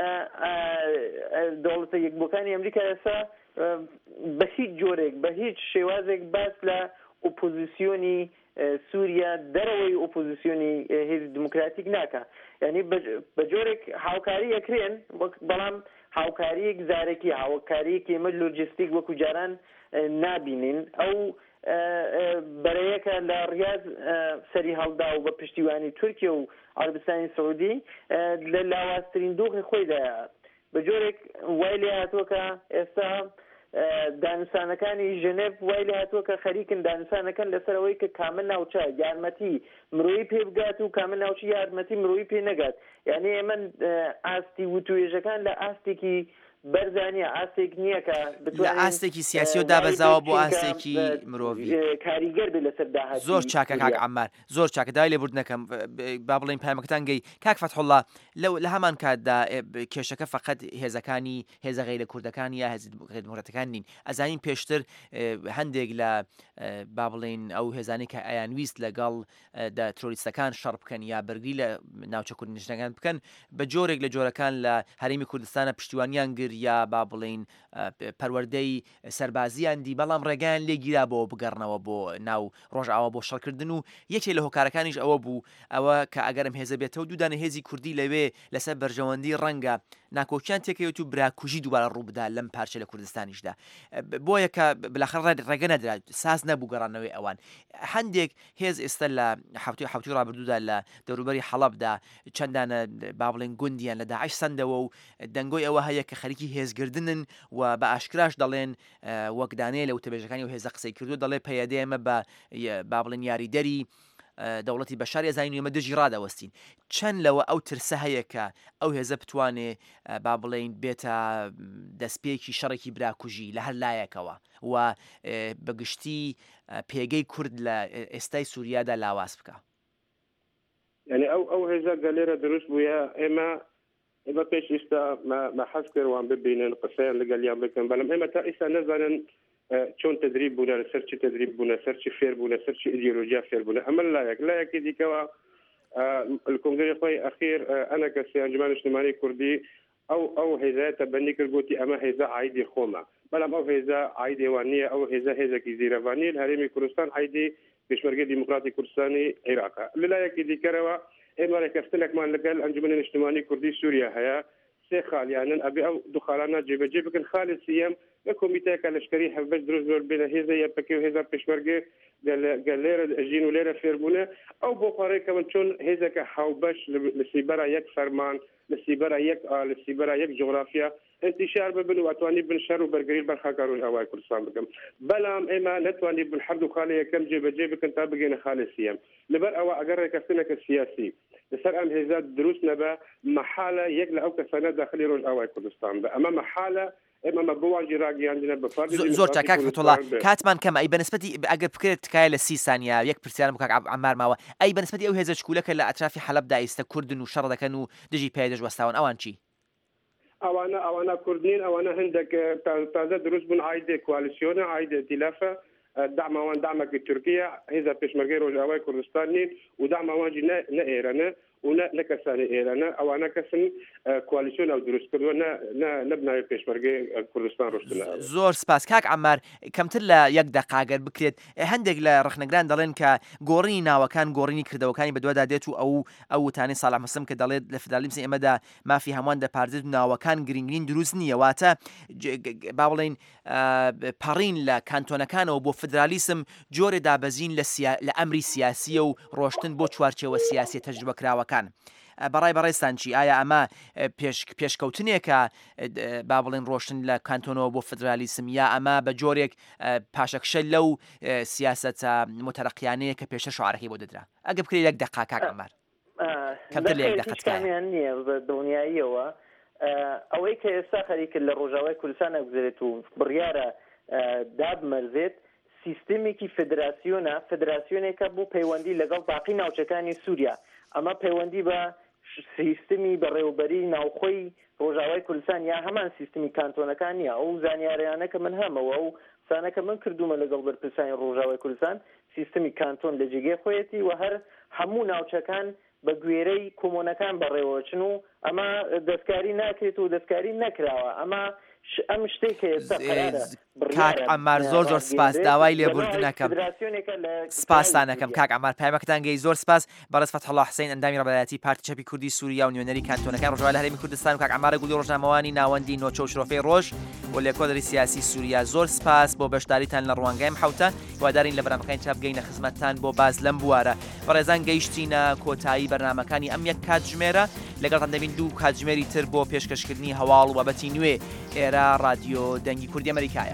Speaker 19: دەوڵەتە یەکبووەکانی ئەمریکا ئێستا بە هیچ جۆرێک بە هیچ شێوازێک باس لە ئۆپۆزیسیۆنی سووریا دەرەوەی ئۆپۆزیسیۆنی هێزی دموکراتیک ناکە یعنی بە جۆرێک هاوکاری ئەکرێن بەڵام هاوکاریەک زارێکی هاوکاریەکی ئێمە لۆجستیک وەکو جاران نابینین ئەو بەرەیەکە لە ڕیاض سەری هەڵدا و بە پشتیوانی تورکیا و عەربستانی سعودی لە لاوازترین دۆخی خۆیدا بە جۆرێک وای لێ هاتووە کە ئێستا دانوستانەکانی ژنێڤ وای لێ هاتووە کە خەریکن دانوستانەکەن لەسەرەوەی کە کامە ناوچە یارمەتی مرۆیی پێ بگات و کامە ناوچی یارمەتی مرۆیی پێ نەگات یعنی ئێمە ئاستی وتوێژەکان لە ئاستێکی بەرزانە ئاستێک نییە کە
Speaker 17: لە ئاستێکی سیاسی و دابەزاوە بۆ ئاستێکی مرۆڤی
Speaker 19: کاریگەر بێ لەسەر داهات
Speaker 17: زۆر چاکە کاک عەمار زۆر چاکە دای لێبورد نەکەم با بڵین پامەکەتان گەی کاک فەتحوڵڵا لە هەمان کاتدا کێشەکە فقط هێزەکانی هێزە غەیرە کوردەکان یا هێز دموکراتەکان نین ئەزانین پێشتر هەندێک لە با بڵین ئەو هێزانی کە ئەیانویست لەگەڵ تۆریستەکان شەڕ بکەن یا بەرگری لە ناوچە کوردنشینەکان بکەن بە جۆرێک لە جۆرەکان لە هەرێمی کوردستانە پشتیوانیان گر یا با بڵین پەروەردەی سەربازیان دی بەڵام ڕێگەیان لێگیرا بۆ بگەڕنەوە بۆ ناو ڕۆژئاوا بۆ شەڕکردن و یەکێک لە هۆکارەکانیش ئەوە بوو ئەوە کە ئەگەرم هێزە بێتەوە دوودانە هێزی کوردی لەوێ لەسەر بەرژەوەندی ڕەنگە ناکۆچیان تێکەوێت و براکوژی دووبارە ڕووبدا لەم پارچە لە کوردستانیشدا بۆیە کە بلاخەر ڕێگە نەدرا ساز نەبوو گەڕانەوەی ئەوان هەندێک هێز ئێستا لە هەفتوی ڕابردوودا لە دەوروبەری حەڵەبدا چەندانە با بڵین گوندیان لە داعش سندەوە و دەنگۆی ئەوە هەیە کە خەریکی هێزگردنن و بە ئاشکراش دەڵێن وەک دانەیە لە وتەبێژەکانی و هێزە قسەی کردو دەڵێ پەیەدە ئێمە بە با بڵین یاریدەری دەوڵەتی بەشار ێزانین ئێمە دژی ڕادەوەستین چەند لەوە ئەو ترسە هەیە کە ئەو هێزە بتوانێ با بڵین بێتە دەستپێکی شەڕێکی براکوژی لە هەر لایەکەوە و بەگشتی پێگەی کورد لە ئێستای سووریادا لاواز بکە
Speaker 18: یعنی ئەو هێزە گەلێرە دروست بووە ئێمە پێش ئێستا مە حەز کردوان ببینن قسەیان لەگەڵیان بکەن بەڵام ئێمە تا ئێستا نەزانن چۆن تدریب بوونە لەسەر چی تدریب بوونە سەر چی فێر بوونە سەر چی ئیدئۆلۆژیا فێر بوونە ئەمە لایەکی دیکەوە الكونغري خوي اخير انا كانجمان اجتماعي كردي او هيزات بني كربوتي اما هيزا عايدي خوما بل او هيزا عايدي وانيه او هيزا كيزيرا فاني الهرمي كردستان عايدي بشمركه ديمقراطي كردستاني عراق لا يكدي كروا اما كفتلك مان لقال انجمان اجتماعي كردي سوريا هيا سيخال يعني ابي او دخلانا جيب كن خالد سيام كوميتي كالشكري حبش دروز بين هيزا يبكي وهيزا بشمركه قال ليرة جين وليرة فيربونة أو بخاري كمان شون هذا كحوبش لسيبرا يك فرمان لسيبرا يك جغرافيا انتشار ببنو أتواني بن شر وبرجريل برخاكرون هواي كل صام بكم بلام إما نتواني بالحرد وخالي كم جيب كنت بجينا خالي سيام لبر أو أجرى كسنة السياسي لسر أم هذا دروس نبا محالة يجلا أو كسنة داخلي روج هواي كردستان أما محالة
Speaker 17: زۆر چاکاک فتوڵا کاتمان کەمە ئەی بەنسبەتی ئەگەر بکرێت تکایە لە 30 ثانیە یەک پرسیارم کاک عەمار ماوە ئەی بەنسبەتی ئەو هێزە چکولەکە لە ئەطرافی حەلەبدا ئێستا کوردن و شەڕ دەکەن و دژی پێدەژ وەستاون ئەوان چی
Speaker 18: ئەوانە کوردین ئەوانە هەندێک تازە دروست بوون عایدێ کوالسیۆنە عایدێ ئیتیلافە دعمەوان دعمێکی تورکیا هێزە پێشمەرگەی ڕۆژئاوای کوردستان نین و دعمەوانجی نە ئێرەنە ولا كساني إيران أو أنا كسن كواليسيون أو دروس كردونا نبنى بيشمرجي كردستان رشدنا
Speaker 17: زور سپاس كاك عمار كمتر لا يك دقائق بكريت هندق لا رخنقران دلين كغورينا وكان غوريني كرده وكان بدو داديتو أو تاني صالح مسلم كدليد لفدالي مسي إمدا ما في هموان دا باردتنا وكان جرينجرين دروسنية واتا باولين بارين لا كانتونا كانوا بو فدراليسم جوري دابزين لأمري سياسية وروشتن بو چوارچه وسياسية تجربة كراوة كان بەڕێستان چی ئایا ئەمە پێشکەوتنێکە با بڵێن ڕۆشتن لە کانتۆنەوە بۆ فدرالیسم یا ئەمە بە جۆرێک پاشەکشە لەو سیاسەتە متەرەقیانەیە کە پێشە شعارەکەی بۆ دەدرا ئەگە بکرێت یەک دقا کاک عەمار کەمتر لە یەک دقەتکایان
Speaker 19: نییە بە دڵنیاییەوە ئەوەی کە ئێستا خەریکن لە ڕۆژاوای کوردستان ئەگوزرێت و بڕیارە دابمەرزێت سیستمێکی فدراسیۆنێکە بۆ پەیوەندی لەگەڵ باقی ناوچەکانی سووریا ئەمە پەیوەندی بە سیستمی بەڕێوەبەری ناوخۆی ڕۆژاوای کوردستان یا هەمان سیستمی کانتۆنەکان نیە ئەو زانیاریانە کە من هەمەوە و سانەکە من کردومە لەگەڵ بەرپرسانی ڕۆژاوای کوردستان سیستمی کانتۆن لە جێگەی خۆیەتی و هەر هەموو ناوچەکان بە گوێرەی کۆمۆنەکان بەڕێوەچن و ئەمە دەستکاری ناکرێت و دەستکاری نەکراوە ئەمە ئەم شتێک
Speaker 17: کاک عەمار زۆر سپاس داوای لێبوردنەکەم سپاسانەکەم کاک عەمار پایمەکتان گەی زۆر سپاس بەڕێز فەتحوڵڵا حوسێن ئەندامی ڕەبایەتی پارتی چەپی کوردی سووریا و نوێنەری کانتۆنەکان ڕۆژاوای لە هەرێمی کوردستان و کاک عەمارە گوڵی ڕۆژنامەوانی ناوەندی نۆچە و شرۆفەی ڕۆژ و لێکۆدەری سیاسی سووریا زۆر سپاس بۆ بەشداریتان لە ڕوانگەی حوتە هیوادارین لە بەرنامەکانی چاپ بگەینە خزمەتتان بۆ باز لەم بوارە بەڕێزان گەیشتینە کۆتایی بەرنامەکانی ئەم یەک کاتژمێرە لەگەڵتان دەبین دوو کاتژمێری تر بۆ پێشکەشکردنی هەواڵ و بابەتی نوێ ئێرە رادیۆ دەنگی کوردی ئەمریکایە.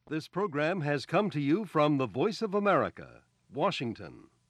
Speaker 1: This program has come to you from the Voice of America, Washington.